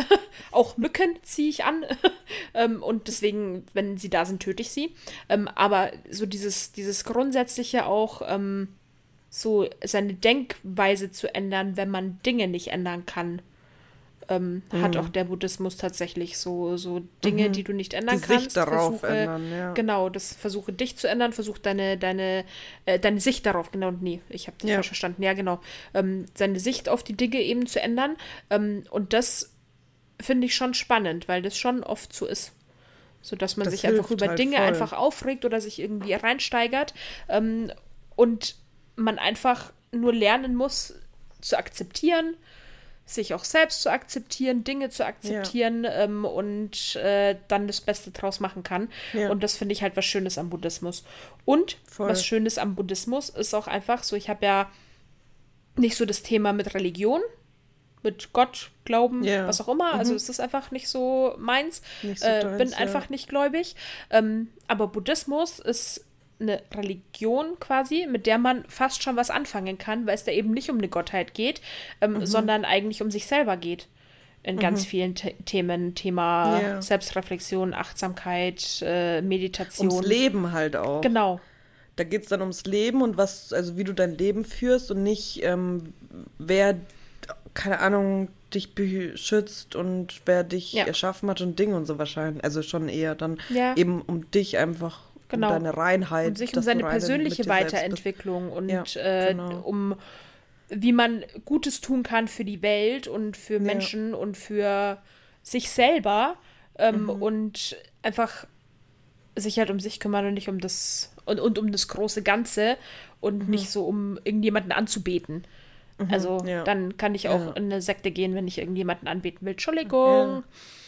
Auch Mücken ziehe ich an. ähm, und deswegen, wenn sie da sind, töte ich sie. Ähm, aber so dieses, dieses Grundsätzliche auch, ähm, so seine Denkweise zu ändern, wenn man Dinge nicht ändern kann. Ähm, hat auch der Buddhismus tatsächlich so, so Dinge, die du nicht ändern Die kannst. Sicht darauf versuche, ändern, ja. Genau, das versuche dich zu ändern, versuche deine, deine, äh, deine Sicht darauf, genau, nee, ich habe das Ja. falsch verstanden, ja, genau, ähm, seine Sicht auf die Dinge eben zu ändern. Ähm, und das finde ich schon spannend, weil das schon oft so ist. So dass man Das sich hilft einfach über halt Dinge voll. einfach aufregt oder sich irgendwie reinsteigert. Ähm, und man einfach nur lernen muss, zu akzeptieren, sich auch selbst zu akzeptieren, Dinge zu akzeptieren ähm, und äh, dann das Beste draus machen kann. Ja. Und das finde ich halt was Schönes am Buddhismus. Und Voll. was Schönes am Buddhismus ist auch einfach so, ich habe ja nicht so das Thema mit Religion, mit Gott, Glauben, Ja. was auch immer. Also Mhm. es ist einfach nicht so meins. Nicht so äh, deins, bin ja. einfach nicht gläubig. Ähm, aber Buddhismus ist eine Religion quasi, mit der man fast schon was anfangen kann, weil es da eben nicht um eine Gottheit geht, ähm, Mhm. sondern eigentlich um sich selber geht. In ganz vielen The- Themen. Thema Ja. Selbstreflexion, Achtsamkeit, äh, Meditation. Ums Leben halt auch. Genau. Da geht es dann ums Leben und was, also wie du dein Leben führst und nicht, ähm, wer, keine Ahnung, dich beschützt und wer dich Ja. erschaffen hat und Dinge und so wahrscheinlich. Also schon eher dann Ja. eben um dich einfach, Genau. um deine Reinheit. Um sich um dass du seine rein mit persönliche dir selbst bist. Weiterentwicklung und Ja, äh, genau. um wie man Gutes tun kann für die Welt und für Menschen und für sich selber ähm, Mhm. und einfach sich halt um sich kümmern und nicht um das und, und um das große Ganze und Mhm. nicht so um irgendjemanden anzubeten. Also ja. dann kann ich auch Ja. in eine Sekte gehen, wenn ich irgendjemanden anbeten will. Entschuldigung.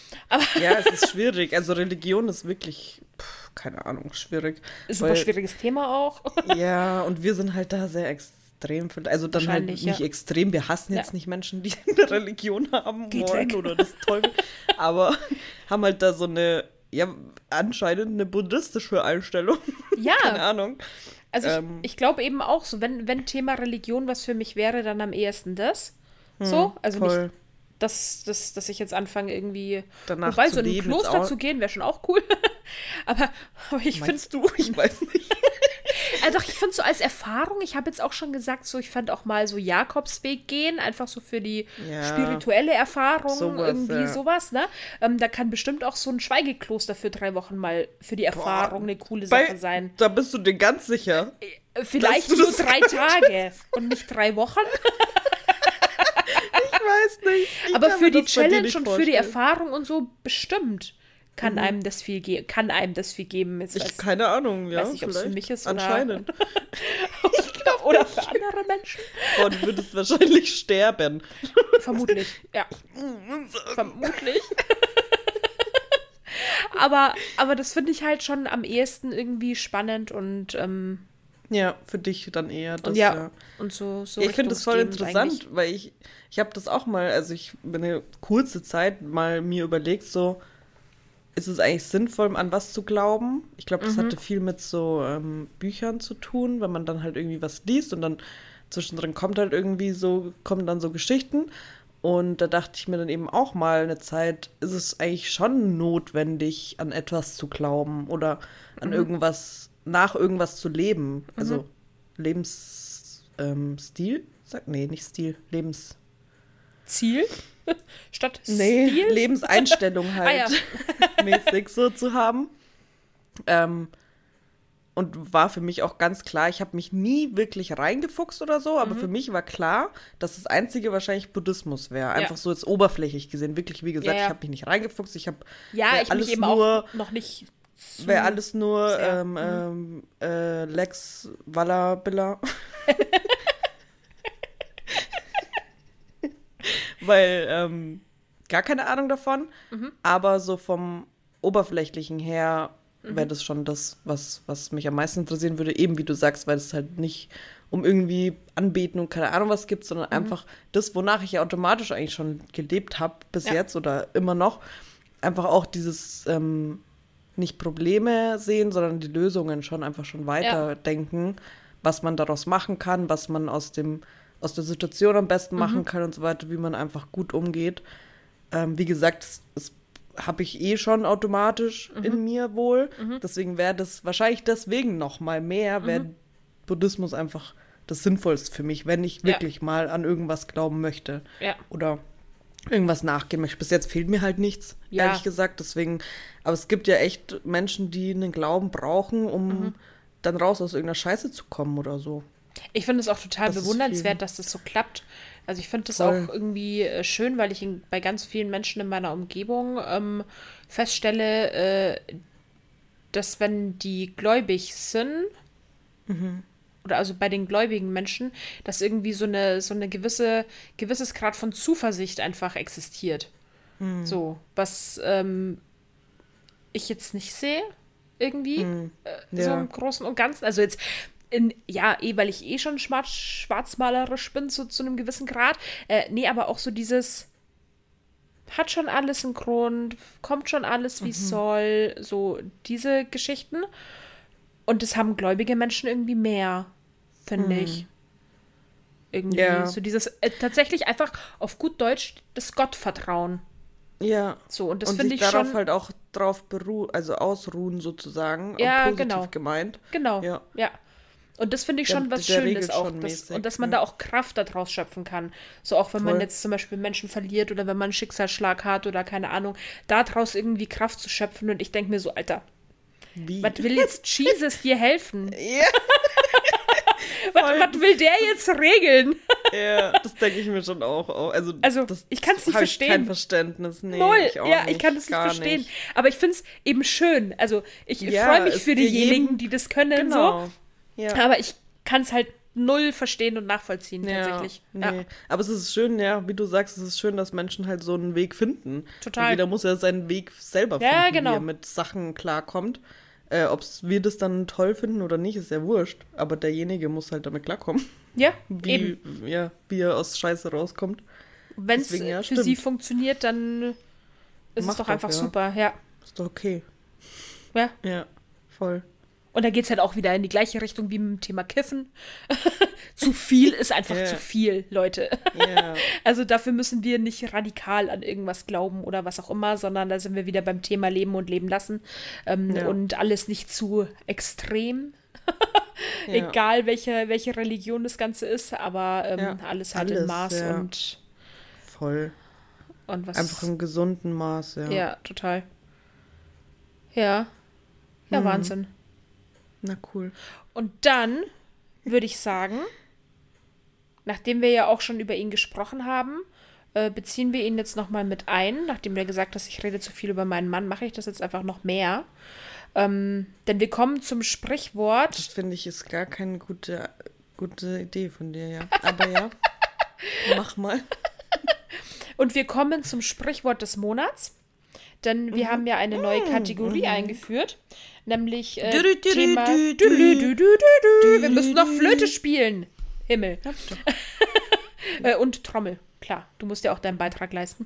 Ja, es ist schwierig. Also Religion ist wirklich, pff, keine Ahnung, schwierig. Super Weil- schwieriges Thema auch. Ja, und wir sind halt da sehr extrem. Also dann halt Wahrscheinlich, nicht ja. extrem. Wir hassen jetzt Ja. nicht Menschen, die eine Religion haben Geht wollen weg. oder das Teufel. Aber haben halt da so eine, ja, anscheinend eine buddhistische Einstellung. Ja. Keine Ahnung. Also ich, Ähm. ich glaube eben auch so, wenn, wenn Thema Religion was für mich wäre, dann am ehesten das. So, also voll. nicht, dass, dass, dass ich jetzt anfange irgendwie, Danach wobei zu so in ein leben Kloster ist auch- zu gehen, wäre schon auch cool. aber, aber ich finde Meinst du? Ich weiß nicht. also ich finde so als Erfahrung, ich habe jetzt auch schon gesagt, so ich fand auch mal so Jakobsweg gehen, einfach so für die Ja. spirituelle Erfahrung, Sowas, irgendwie ja. sowas, ne? Ähm, da kann bestimmt auch so ein Schweigekloster für drei Wochen mal für die Erfahrung eine coole Bei- Sache sein. Da bist du dir ganz sicher. Äh, Vielleicht du nur das drei Tage und nicht drei Wochen. Ich weiß nicht. Ich Aber kann für mir die das bei dir Challenge nicht und für die vorstellen. Erfahrung und so bestimmt. kann Mhm. einem das viel geben, kann einem das viel geben. Jetzt Ich weiß, keine Ahnung, ja. weiß nicht, ob es für vielleicht. mich ist oder, Anscheinend. oder für andere Menschen. Boah, du würdest wahrscheinlich sterben. Vermutlich, ja. Vermutlich. aber, aber das finde ich halt schon am ehesten irgendwie spannend und ähm, Ja, für dich dann eher. Das, und ja, ja. und so, so Ja, ich finde das voll richtungsgebend interessant, eigentlich. weil ich, ich habe das auch mal, also ich bin eine kurze Zeit mal mir überlegt, so, ist es eigentlich sinnvoll, an was zu glauben? Ich glaube, das Mhm. hatte viel mit so ähm, Büchern zu tun, wenn man dann halt irgendwie was liest und dann zwischendrin kommt halt irgendwie so, kommen dann so Geschichten. Und da dachte ich mir dann eben auch mal eine Zeit, ist es eigentlich schon notwendig, an etwas zu glauben oder an Mhm. irgendwas, nach irgendwas zu leben. Also Lebensstil, ähm, Stil? Sag, nee, nicht Stil, Lebens... Ziel statt Nee, Stil? Lebenseinstellung halt Ah, mäßig so zu haben. Ähm, und war für mich auch ganz klar, ich habe mich nie wirklich reingefuchst oder so, aber Mhm. für mich war klar, dass das Einzige wahrscheinlich Buddhismus wäre. Einfach Ja. so jetzt oberflächlich gesehen. Wirklich, wie gesagt, Ja, ja. ich habe mich nicht reingefuchst. Ich habe Ja, wär ich alles mich eben nur, auch noch nicht zu wäre alles nur sehr. ähm, Mhm. ähm, äh, Lex Walla Billa. Weil ähm, gar keine Ahnung davon, Mhm. aber so vom Oberflächlichen her wäre das schon das, was, was mich am meisten interessieren würde, eben wie du sagst, weil es halt nicht um irgendwie Anbeten und keine Ahnung was gibt, sondern einfach das, wonach ich ja automatisch eigentlich schon gelebt habe bis Ja. jetzt oder immer noch, einfach auch dieses ähm, nicht Probleme sehen, sondern die Lösungen schon einfach schon weiterdenken, was man daraus machen kann, was man aus dem aus der Situation am besten machen kann und so weiter, wie man einfach gut umgeht. Ähm, wie gesagt, das, das habe ich eh schon automatisch in mir wohl. Deswegen wäre das wahrscheinlich deswegen noch mal mehr, wäre Buddhismus einfach das Sinnvollste für mich, wenn ich Ja. wirklich mal an irgendwas glauben möchte Ja. oder irgendwas nachgehen möchte. Bis jetzt fehlt mir halt nichts, Ja. ehrlich gesagt. Deswegen, aber es gibt ja echt Menschen, die einen Glauben brauchen, um dann raus aus irgendeiner Scheiße zu kommen oder so. Ich finde es auch total Das ist bewundernswert, viel. dass das so klappt. Also ich finde das Voll. auch irgendwie äh, schön, weil ich in, bei ganz vielen Menschen in meiner Umgebung ähm, feststelle, äh, dass wenn die gläubig sind, oder also bei den gläubigen Menschen, dass irgendwie so eine, so eine gewisse, gewisses Grad von Zuversicht einfach existiert. So, was ähm, ich jetzt nicht sehe, irgendwie, äh, so Ja. im Großen und Ganzen. Also jetzt in, ja, eh, weil ich eh schon schwarz, schwarzmalerisch bin, so zu einem gewissen Grad. Äh, nee, aber auch so dieses, hat schon alles einen Grund, kommt schon alles, wie es soll, so diese Geschichten. Und das haben gläubige Menschen irgendwie mehr, finde ich. Irgendwie Ja. so dieses, äh, tatsächlich einfach auf gut Deutsch, das Gottvertrauen. Ja. So, und das und finde sich ich darauf schon, halt auch drauf beruhen, also ausruhen sozusagen. Ja, positiv genau. gemeint. genau, Ja. ja. Und das finde ich Der- schon was der Schönes regelt auch. schon Das, mäßig, und dass man ja. da auch Kraft daraus schöpfen kann. So auch wenn man Voll. jetzt zum Beispiel Menschen verliert oder wenn man einen Schicksalsschlag hat oder keine Ahnung, daraus irgendwie Kraft zu schöpfen. Und ich denke mir so, Alter, Wie? was will jetzt Jesus dir helfen? Ja, Was, was will der jetzt regeln? ja, das denke ich mir schon auch. auch. Also, Also, das, ich kann's nicht hab verstehen. Ich kein Verständnis. Nee, Null. ich auch Ja, nicht. ich kann das nicht Gar verstehen. Nicht. Aber ich finde es eben schön. Also ich Ja, freue mich es für dir diejenigen, jedem- die das können. Genau. So. Ja. Aber ich kann es halt null verstehen und nachvollziehen, Ja, tatsächlich. nee. Ja. Aber es ist schön, ja, wie du sagst, es ist schön, dass Menschen halt so einen Weg finden. Total. Und jeder muss ja seinen Weg selber Ja, finden, genau. wie er mit Sachen klarkommt. Äh, Ob wir das dann toll finden oder nicht, ist ja wurscht. Aber derjenige muss halt damit klarkommen, Ja, wie, eben. ja, wie er aus Scheiße rauskommt. Wenn es deswegen, ja, für stimmt. sie funktioniert, dann ist Mach es doch doch, einfach ja. super. Ja. Ist doch okay. ja. Ja, voll. Und da geht es halt auch wieder in die gleiche Richtung wie mit dem Thema Kiffen. Zu viel ist einfach Ja. zu viel, Leute. Ja. Also dafür müssen wir nicht radikal an irgendwas glauben oder was auch immer, sondern da sind wir wieder beim Thema Leben und Leben lassen. Ähm, Ja. Und alles nicht zu extrem. Ja. Egal, welche, welche Religion das Ganze ist, aber ähm, Ja, alles halt in alles, Maß ja. und, Voll. und was. Einfach im gesunden Maß, ja. Ja, total. Ja. Ja, Mhm. Wahnsinn. Na cool. Und dann würde ich sagen, nachdem wir ja auch schon über ihn gesprochen haben, äh, beziehen wir ihn jetzt nochmal mit ein. Nachdem du gesagt hast, ich rede zu viel über meinen Mann, mache ich das jetzt einfach noch mehr. Ähm, denn wir kommen zum Sprichwort. Das finde ich ist gar keine gute, gute Idee von dir, ja. Aber ja, mach mal. Und wir kommen zum Sprichwort des Monats. Denn wir mhm. haben ja eine neue Kategorie mhm. eingeführt. Nämlich äh, du, du, du, Thema... du, Du, du, du, du, du, du, du. Wir müssen noch Flöte spielen. Himmel. äh, und Trommel. Klar, du musst ja auch deinen Beitrag leisten.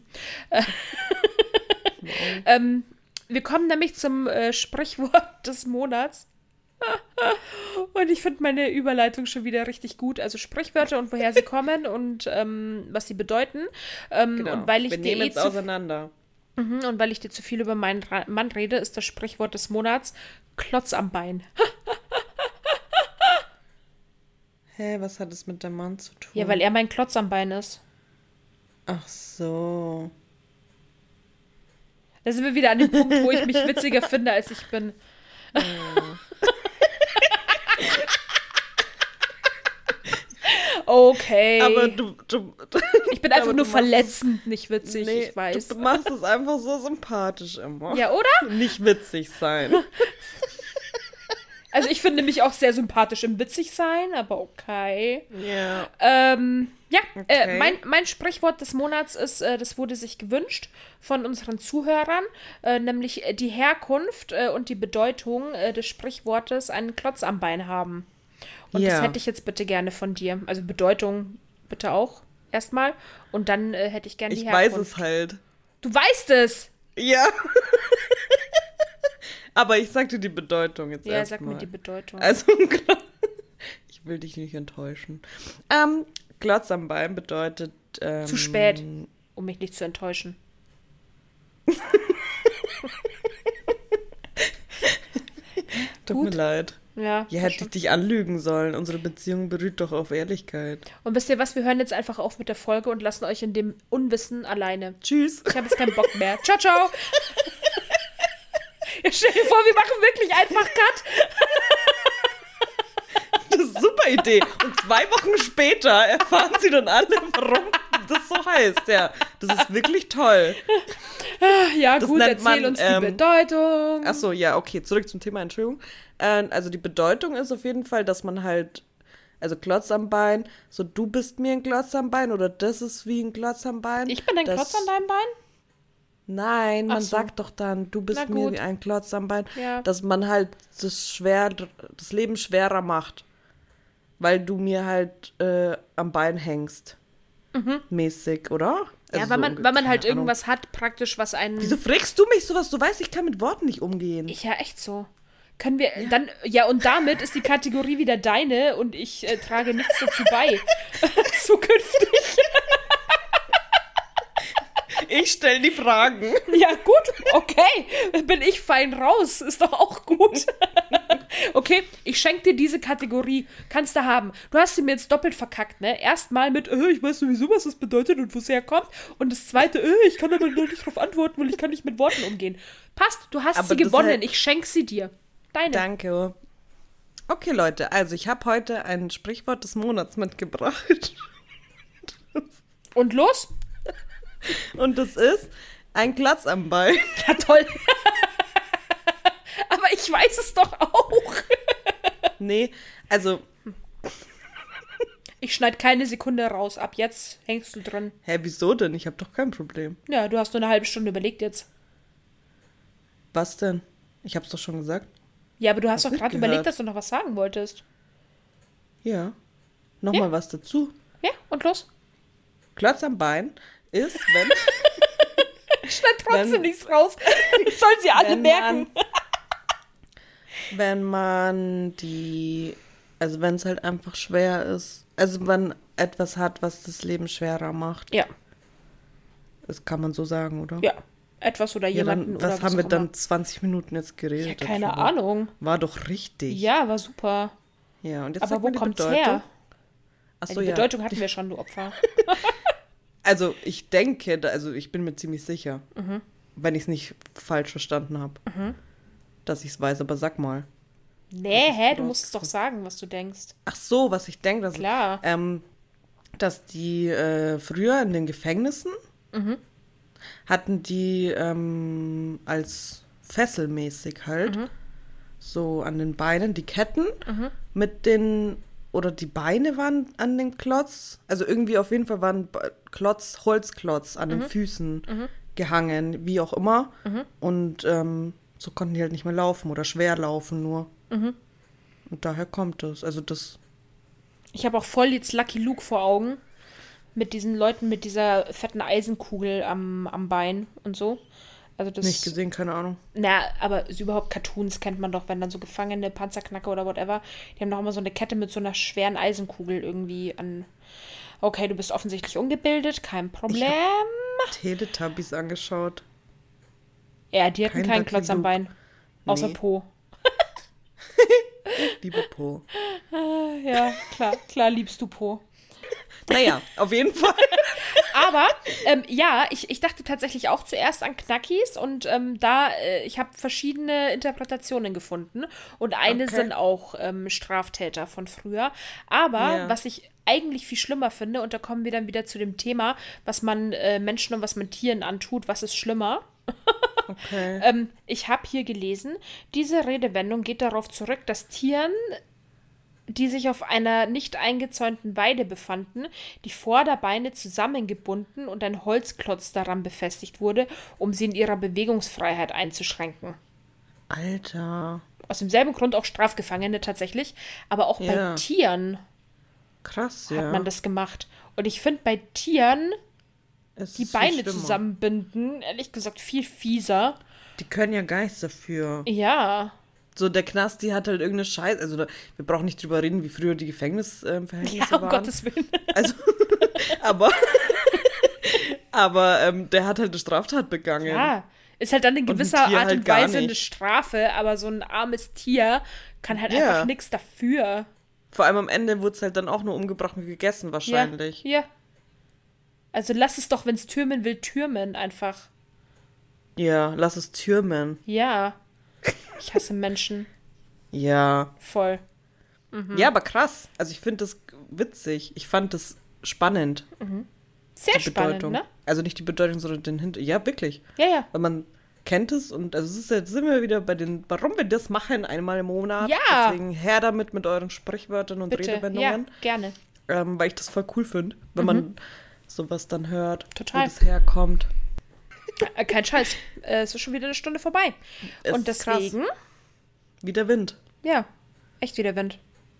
ähm, wir kommen nämlich zum äh, Sprichwort des Monats. Und ich finde meine Überleitung schon wieder richtig gut. Also Sprichwörter und woher sie kommen und ähm, was sie bedeuten. Ähm, genau. Und weil ich wir dir nehmen eh jetzt zu, auseinander. mhm, und weil ich dir zu viel über meinen Ra- Mann rede, ist das Sprichwort des Monats Klotz am Bein. Hä, was hat es mit deinem Mann zu tun? Ja, weil er mein Klotz am Bein ist. Ach so. Da sind wir wieder an dem Punkt, wo ich mich witziger finde, als ich bin. Oh. Okay. Aber du, du, ich bin einfach aber nur du verletzend, es, nicht witzig, nee, ich weiß. Du, du machst es einfach so sympathisch immer. Ja, oder? Nicht witzig sein. Also ich finde mich auch sehr sympathisch im witzig sein, aber okay. Ja. Ähm, ja, Okay. äh, mein, mein Sprichwort des Monats ist, äh, das wurde sich gewünscht von unseren Zuhörern, äh, nämlich äh, die Herkunft äh, und die Bedeutung äh, des Sprichwortes einen Klotz am Bein haben. Und Ja. das hätte ich jetzt bitte gerne von dir. Also Bedeutung bitte auch erstmal. Und dann äh, hätte ich gerne die Ich Herkunft. weiß es halt. Du weißt es! Ja. Aber ich sag dir die Bedeutung jetzt Ja, erst sag mal. mir die Bedeutung. Also, ich will dich nicht enttäuschen. Ähm, Klotz am Bein bedeutet... Ähm, Zu spät, um mich nicht zu enttäuschen. Tut Gut. mir leid. Ja, Ja, das hätte ich stimmt. dich anlügen sollen. Unsere Beziehung beruht doch auf Ehrlichkeit. Und wisst ihr was, wir hören jetzt einfach auf mit der Folge und lassen euch in dem Unwissen alleine. Tschüss. Ich habe jetzt keinen Bock mehr. Ciao, ciao. Ja, stell dir vor, wir machen wirklich einfach Cut. Das ist eine super Idee. Und zwei Wochen später erfahren sie dann alle, warum das so heißt. Ja, das ist wirklich toll. Ja, Das gut, nennt erzähl man, uns die ähm, Bedeutung. Ach so, ja, okay, zurück zum Thema, Entschuldigung. Äh, also die Bedeutung ist auf jeden Fall, dass man halt, also Klotz am Bein, so du bist mir ein Klotz am Bein oder das ist wie ein Klotz am Bein. Ich bin ein das, Klotz an deinem Bein? Nein, man Ach so. sagt doch dann, du bist Na mir gut. wie ein Klotz am Bein, Ja. dass man halt das schwer, das Leben schwerer macht, weil du mir halt äh, am Bein hängst. Mäßig, oder? Ja, Also weil so man, unge- weil man keine halt Ahnung. irgendwas hat, praktisch, was einen... Wieso fragst du mich sowas? Du weißt, ich kann mit Worten nicht umgehen. Ich ja, echt so. Können wir dann... Ja, und damit ist die Kategorie wieder deine und ich äh, trage nichts dazu bei. Zukünftig. Ich stelle die Fragen. Ja, gut, okay. Bin ich fein raus. Ist doch auch gut. Okay, ich schenke dir diese Kategorie. Kannst du haben. Du hast sie mir jetzt doppelt verkackt, ne? Erstmal mit, äh, ich weiß sowieso, was das bedeutet und wo es herkommt. Und das zweite, äh, ich kann aber noch nicht drauf antworten, weil ich kann nicht mit Worten umgehen. Passt, du hast Aber sie das gewonnen. halt- Ich schenke sie dir. Deine. Danke. Okay, Leute, also ich habe heute ein Sprichwort des Monats mitgebracht. Und los? Und das ist ein Klotz am Bein. Ja, toll. Aber ich weiß es doch auch. Nee, also, Ich schneide keine Sekunde raus. Ab jetzt hängst du drin. hä, wieso denn? Ich habe doch kein Problem. Ja, du hast nur eine halbe Stunde überlegt jetzt. Was denn? Ich hab's doch schon gesagt. Ja, aber du hast Hast doch gerade nicht gehört. überlegt, dass du noch was sagen wolltest. Ja. Nochmal Ja. was dazu. Ja, und los. Klotz am Bein ist, wenn, Ich schneide trotzdem Wenn- nichts raus. Ich soll sie alle wenn merken. man, wenn man die, also wenn es halt einfach schwer ist, also wenn man etwas hat, was das Leben schwerer macht. Ja, Das kann man so sagen, oder? ja. Etwas oder Ja, jemanden dann, oder was haben wir auch dann immer. zwanzig Minuten jetzt geredet? Ja, keine darüber? Ahnung. War doch richtig. Ja, war super. Ja, und jetzt Aber sag wo mal die kommt's Bedeutung. her? Achso, Ja, die ja. Bedeutung hatten wir schon, du Opfer. Also ich denke, da- also ich bin mir ziemlich sicher, Mhm. wenn ich es nicht falsch verstanden habe, dass ich es weiß, aber sag mal. Nee, ist hä? Du raus- musst es doch sagen, was du denkst. Ach so, was ich denke, dass Klar. ähm, dass die äh, früher in den Gefängnissen Mhm. hatten die ähm, als fesselmäßig halt Mhm. so an den Beinen die Ketten Mhm. mit den, oder die Beine waren an den Klotz, also irgendwie auf jeden Fall waren Ba- Klotz, Holzklotz an den Füßen Mhm. gehangen, wie auch immer. Mhm. Und ähm, so konnten die halt nicht mehr laufen oder schwer laufen nur. Mhm. Und daher kommt es. Also das, Ich habe auch voll jetzt Lucky Luke vor Augen. Mit diesen Leuten mit dieser fetten Eisenkugel am, am Bein und so. Also das. nicht gesehen, keine Ahnung. Na, aber so überhaupt Cartoons kennt man doch, wenn dann so Gefangene, Panzerknacker oder whatever, die haben doch immer so eine Kette mit so einer schweren Eisenkugel irgendwie an. Okay, du bist offensichtlich ungebildet, kein Problem. Teletubbies angeschaut. Ja, die hatten kein keinen Lucky Klotz am Luke. Bein. Außer Nee. Po. Lieber Po. Ja, klar, klar liebst du Po. Naja, auf jeden Fall. Aber ähm, ja, ich, ich dachte tatsächlich auch zuerst an Knackis und ähm, da, äh, ich habe verschiedene Interpretationen gefunden und eine Okay. sind auch ähm, Straftäter von früher. Aber Ja. was ich eigentlich viel schlimmer finde, und da kommen wir dann wieder zu dem Thema, was man äh, Menschen und was man Tieren antut, was ist schlimmer? Okay. Ähm, ich habe hier gelesen, diese Redewendung geht darauf zurück, dass Tieren, die sich auf einer nicht eingezäunten Weide befanden, die Vorderbeine zusammengebunden und ein Holzklotz daran befestigt wurde, um sie in ihrer Bewegungsfreiheit einzuschränken. Alter. Aus demselben Grund auch Strafgefangene tatsächlich, aber auch Ja. bei Tieren Krass, hat ja. man das gemacht. Und ich finde bei Tieren Es die ist viel Beine schlimmer. zusammenbinden, ehrlich gesagt, viel fieser. Die können ja gar nichts dafür. Ja. So, der Knast, die hat halt irgendeine Scheiße. Also, da, wir brauchen nicht drüber reden, wie früher die Gefängnisverhältnisse Ja, um waren. Gottes Willen. Also, aber, aber ähm, der hat halt eine Straftat begangen. Ja, ist halt dann in Und ein gewisser Tier Art halt und gar Weise eine nicht. Strafe, aber so ein armes Tier kann halt Ja. einfach nichts dafür. Vor allem am Ende wurde es halt dann auch nur umgebracht und gegessen, wahrscheinlich. Ja, ja. Also lass es doch, wenn es türmen will, türmen einfach. Ja, lass es türmen. Ja. Ich hasse Menschen. Ja. Voll. Ja, aber krass. Also, ich finde das witzig. Ich fand das spannend. Sehr die spannend, Bedeutung. ne? Also nicht die Bedeutung, sondern den Hinter. Ja, wirklich. Ja, ja. Weil man kennt es und also es ist jetzt sind wir wieder bei den, warum wir das machen einmal im Monat. Ja. Deswegen her damit mit euren Sprichwörtern und Bitte. Ja, Redewendungen. gerne. Ähm, weil ich das voll cool finde, wenn man sowas dann hört, Total. wo das herkommt. Äh, kein Scheiß. Äh, es ist schon wieder eine Stunde vorbei. Es Und ist krass. deswegen, Wie der Wind. ja, echt wie der Wind.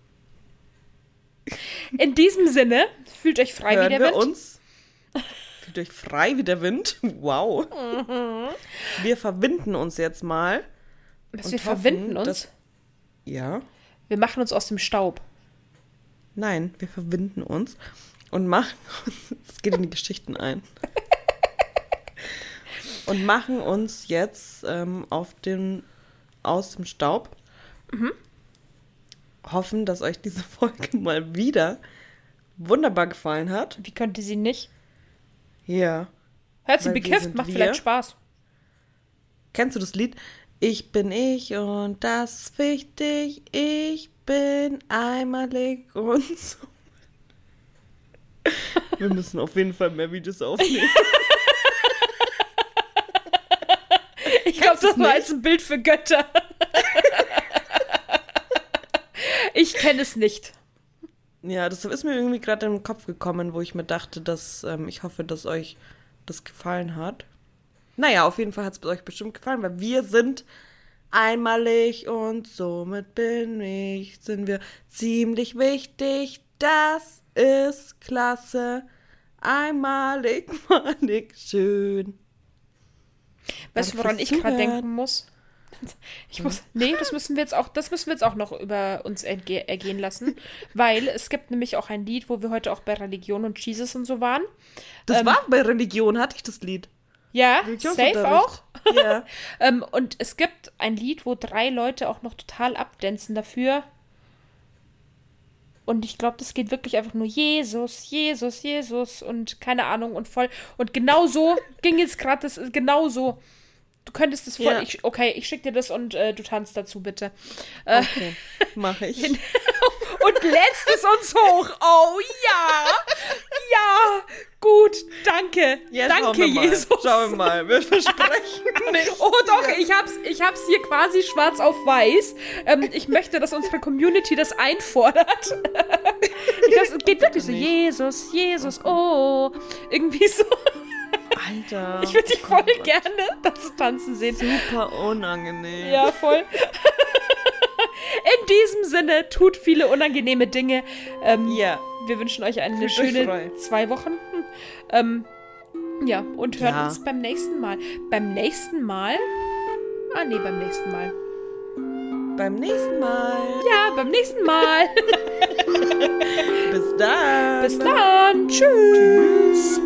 In diesem Sinne, fühlt euch frei Hören wie der wir Wind. uns. Fühlt euch frei wie der Wind. Wow. Wir verwinden uns jetzt mal. Was, und wir hoffen, verwinden uns. dass- Ja. Wir machen uns aus dem Staub. Nein, wir verwinden uns und machen uns, es geht in die Geschichten ein, und machen uns jetzt ähm, auf den, aus dem Staub. Hoffen, dass euch diese Folge mal wieder wunderbar gefallen hat. Wie könnte sie nicht? Ja. Hört sie Weil wir bekifft, sind macht wir. vielleicht Spaß. Kennst du das Lied? Ich bin ich und das ist wichtig. Ich bin einmalig und so. Wir müssen auf jeden Fall mehr Videos aufnehmen. Ich glaube, das es war nicht? als ein Bild für Götter. Ich kenne es nicht. Ja, das ist mir irgendwie gerade in den Kopf gekommen, wo ich mir dachte, dass ähm, ich hoffe, dass euch das gefallen hat. Naja, auf jeden Fall hat es euch bestimmt gefallen, weil wir sind einmalig und somit bin ich, sind wir ziemlich wichtig. Das ist klasse. Einmalig, malig, schön. Weißt du, Danke woran fürs ich gerade Zuhören. denken muss? Ich muss. Nee, das müssen wir jetzt auch, das müssen wir jetzt auch noch über uns erge ergehen lassen. Weil es gibt nämlich auch ein Lied, wo wir heute auch bei Religion und Jesus und so waren. Das Ähm, war bei Religion, hatte ich das Lied. Ja, Religionsunterricht. safe auch. Ja. Ähm, und es gibt ein Lied, wo drei Leute auch noch total abdancen dafür. Und ich glaube, das geht wirklich einfach nur Jesus, Jesus, Jesus und keine Ahnung und voll. Und genau so ging jetzt gerade das, genau so. Du könntest es voll. Ja. Ich, okay, ich schick dir das und äh, du tanzt dazu, bitte. Äh, Okay, mache ich. und lädst es uns hoch. Oh ja! ja, gut, danke. Ja, danke, schauen wir mal. Jesus. Schauen wir mal, wir versprechen nicht. Oh doch, ich hab's, ich hab's hier quasi schwarz auf weiß. Ähm, ich möchte, dass unsere Community das einfordert. Ich glaub, es geht wirklich so, Jesus, Jesus, oh. Irgendwie so. Alter. Ich würde dich voll gerne dazu tanzen sehen. Super unangenehm. Ja, voll. In diesem Sinne, tut viele unangenehme Dinge. Ähm, Ja. Wir wünschen euch eine Fühlt euch schöne frei. zwei Wochen. Ähm, ja, und hören Ja. uns beim nächsten Mal. Beim nächsten Mal? Ah, nee, beim nächsten Mal. Beim nächsten Mal. Ja, beim nächsten Mal. Bis dann. Bis dann. Tschüss.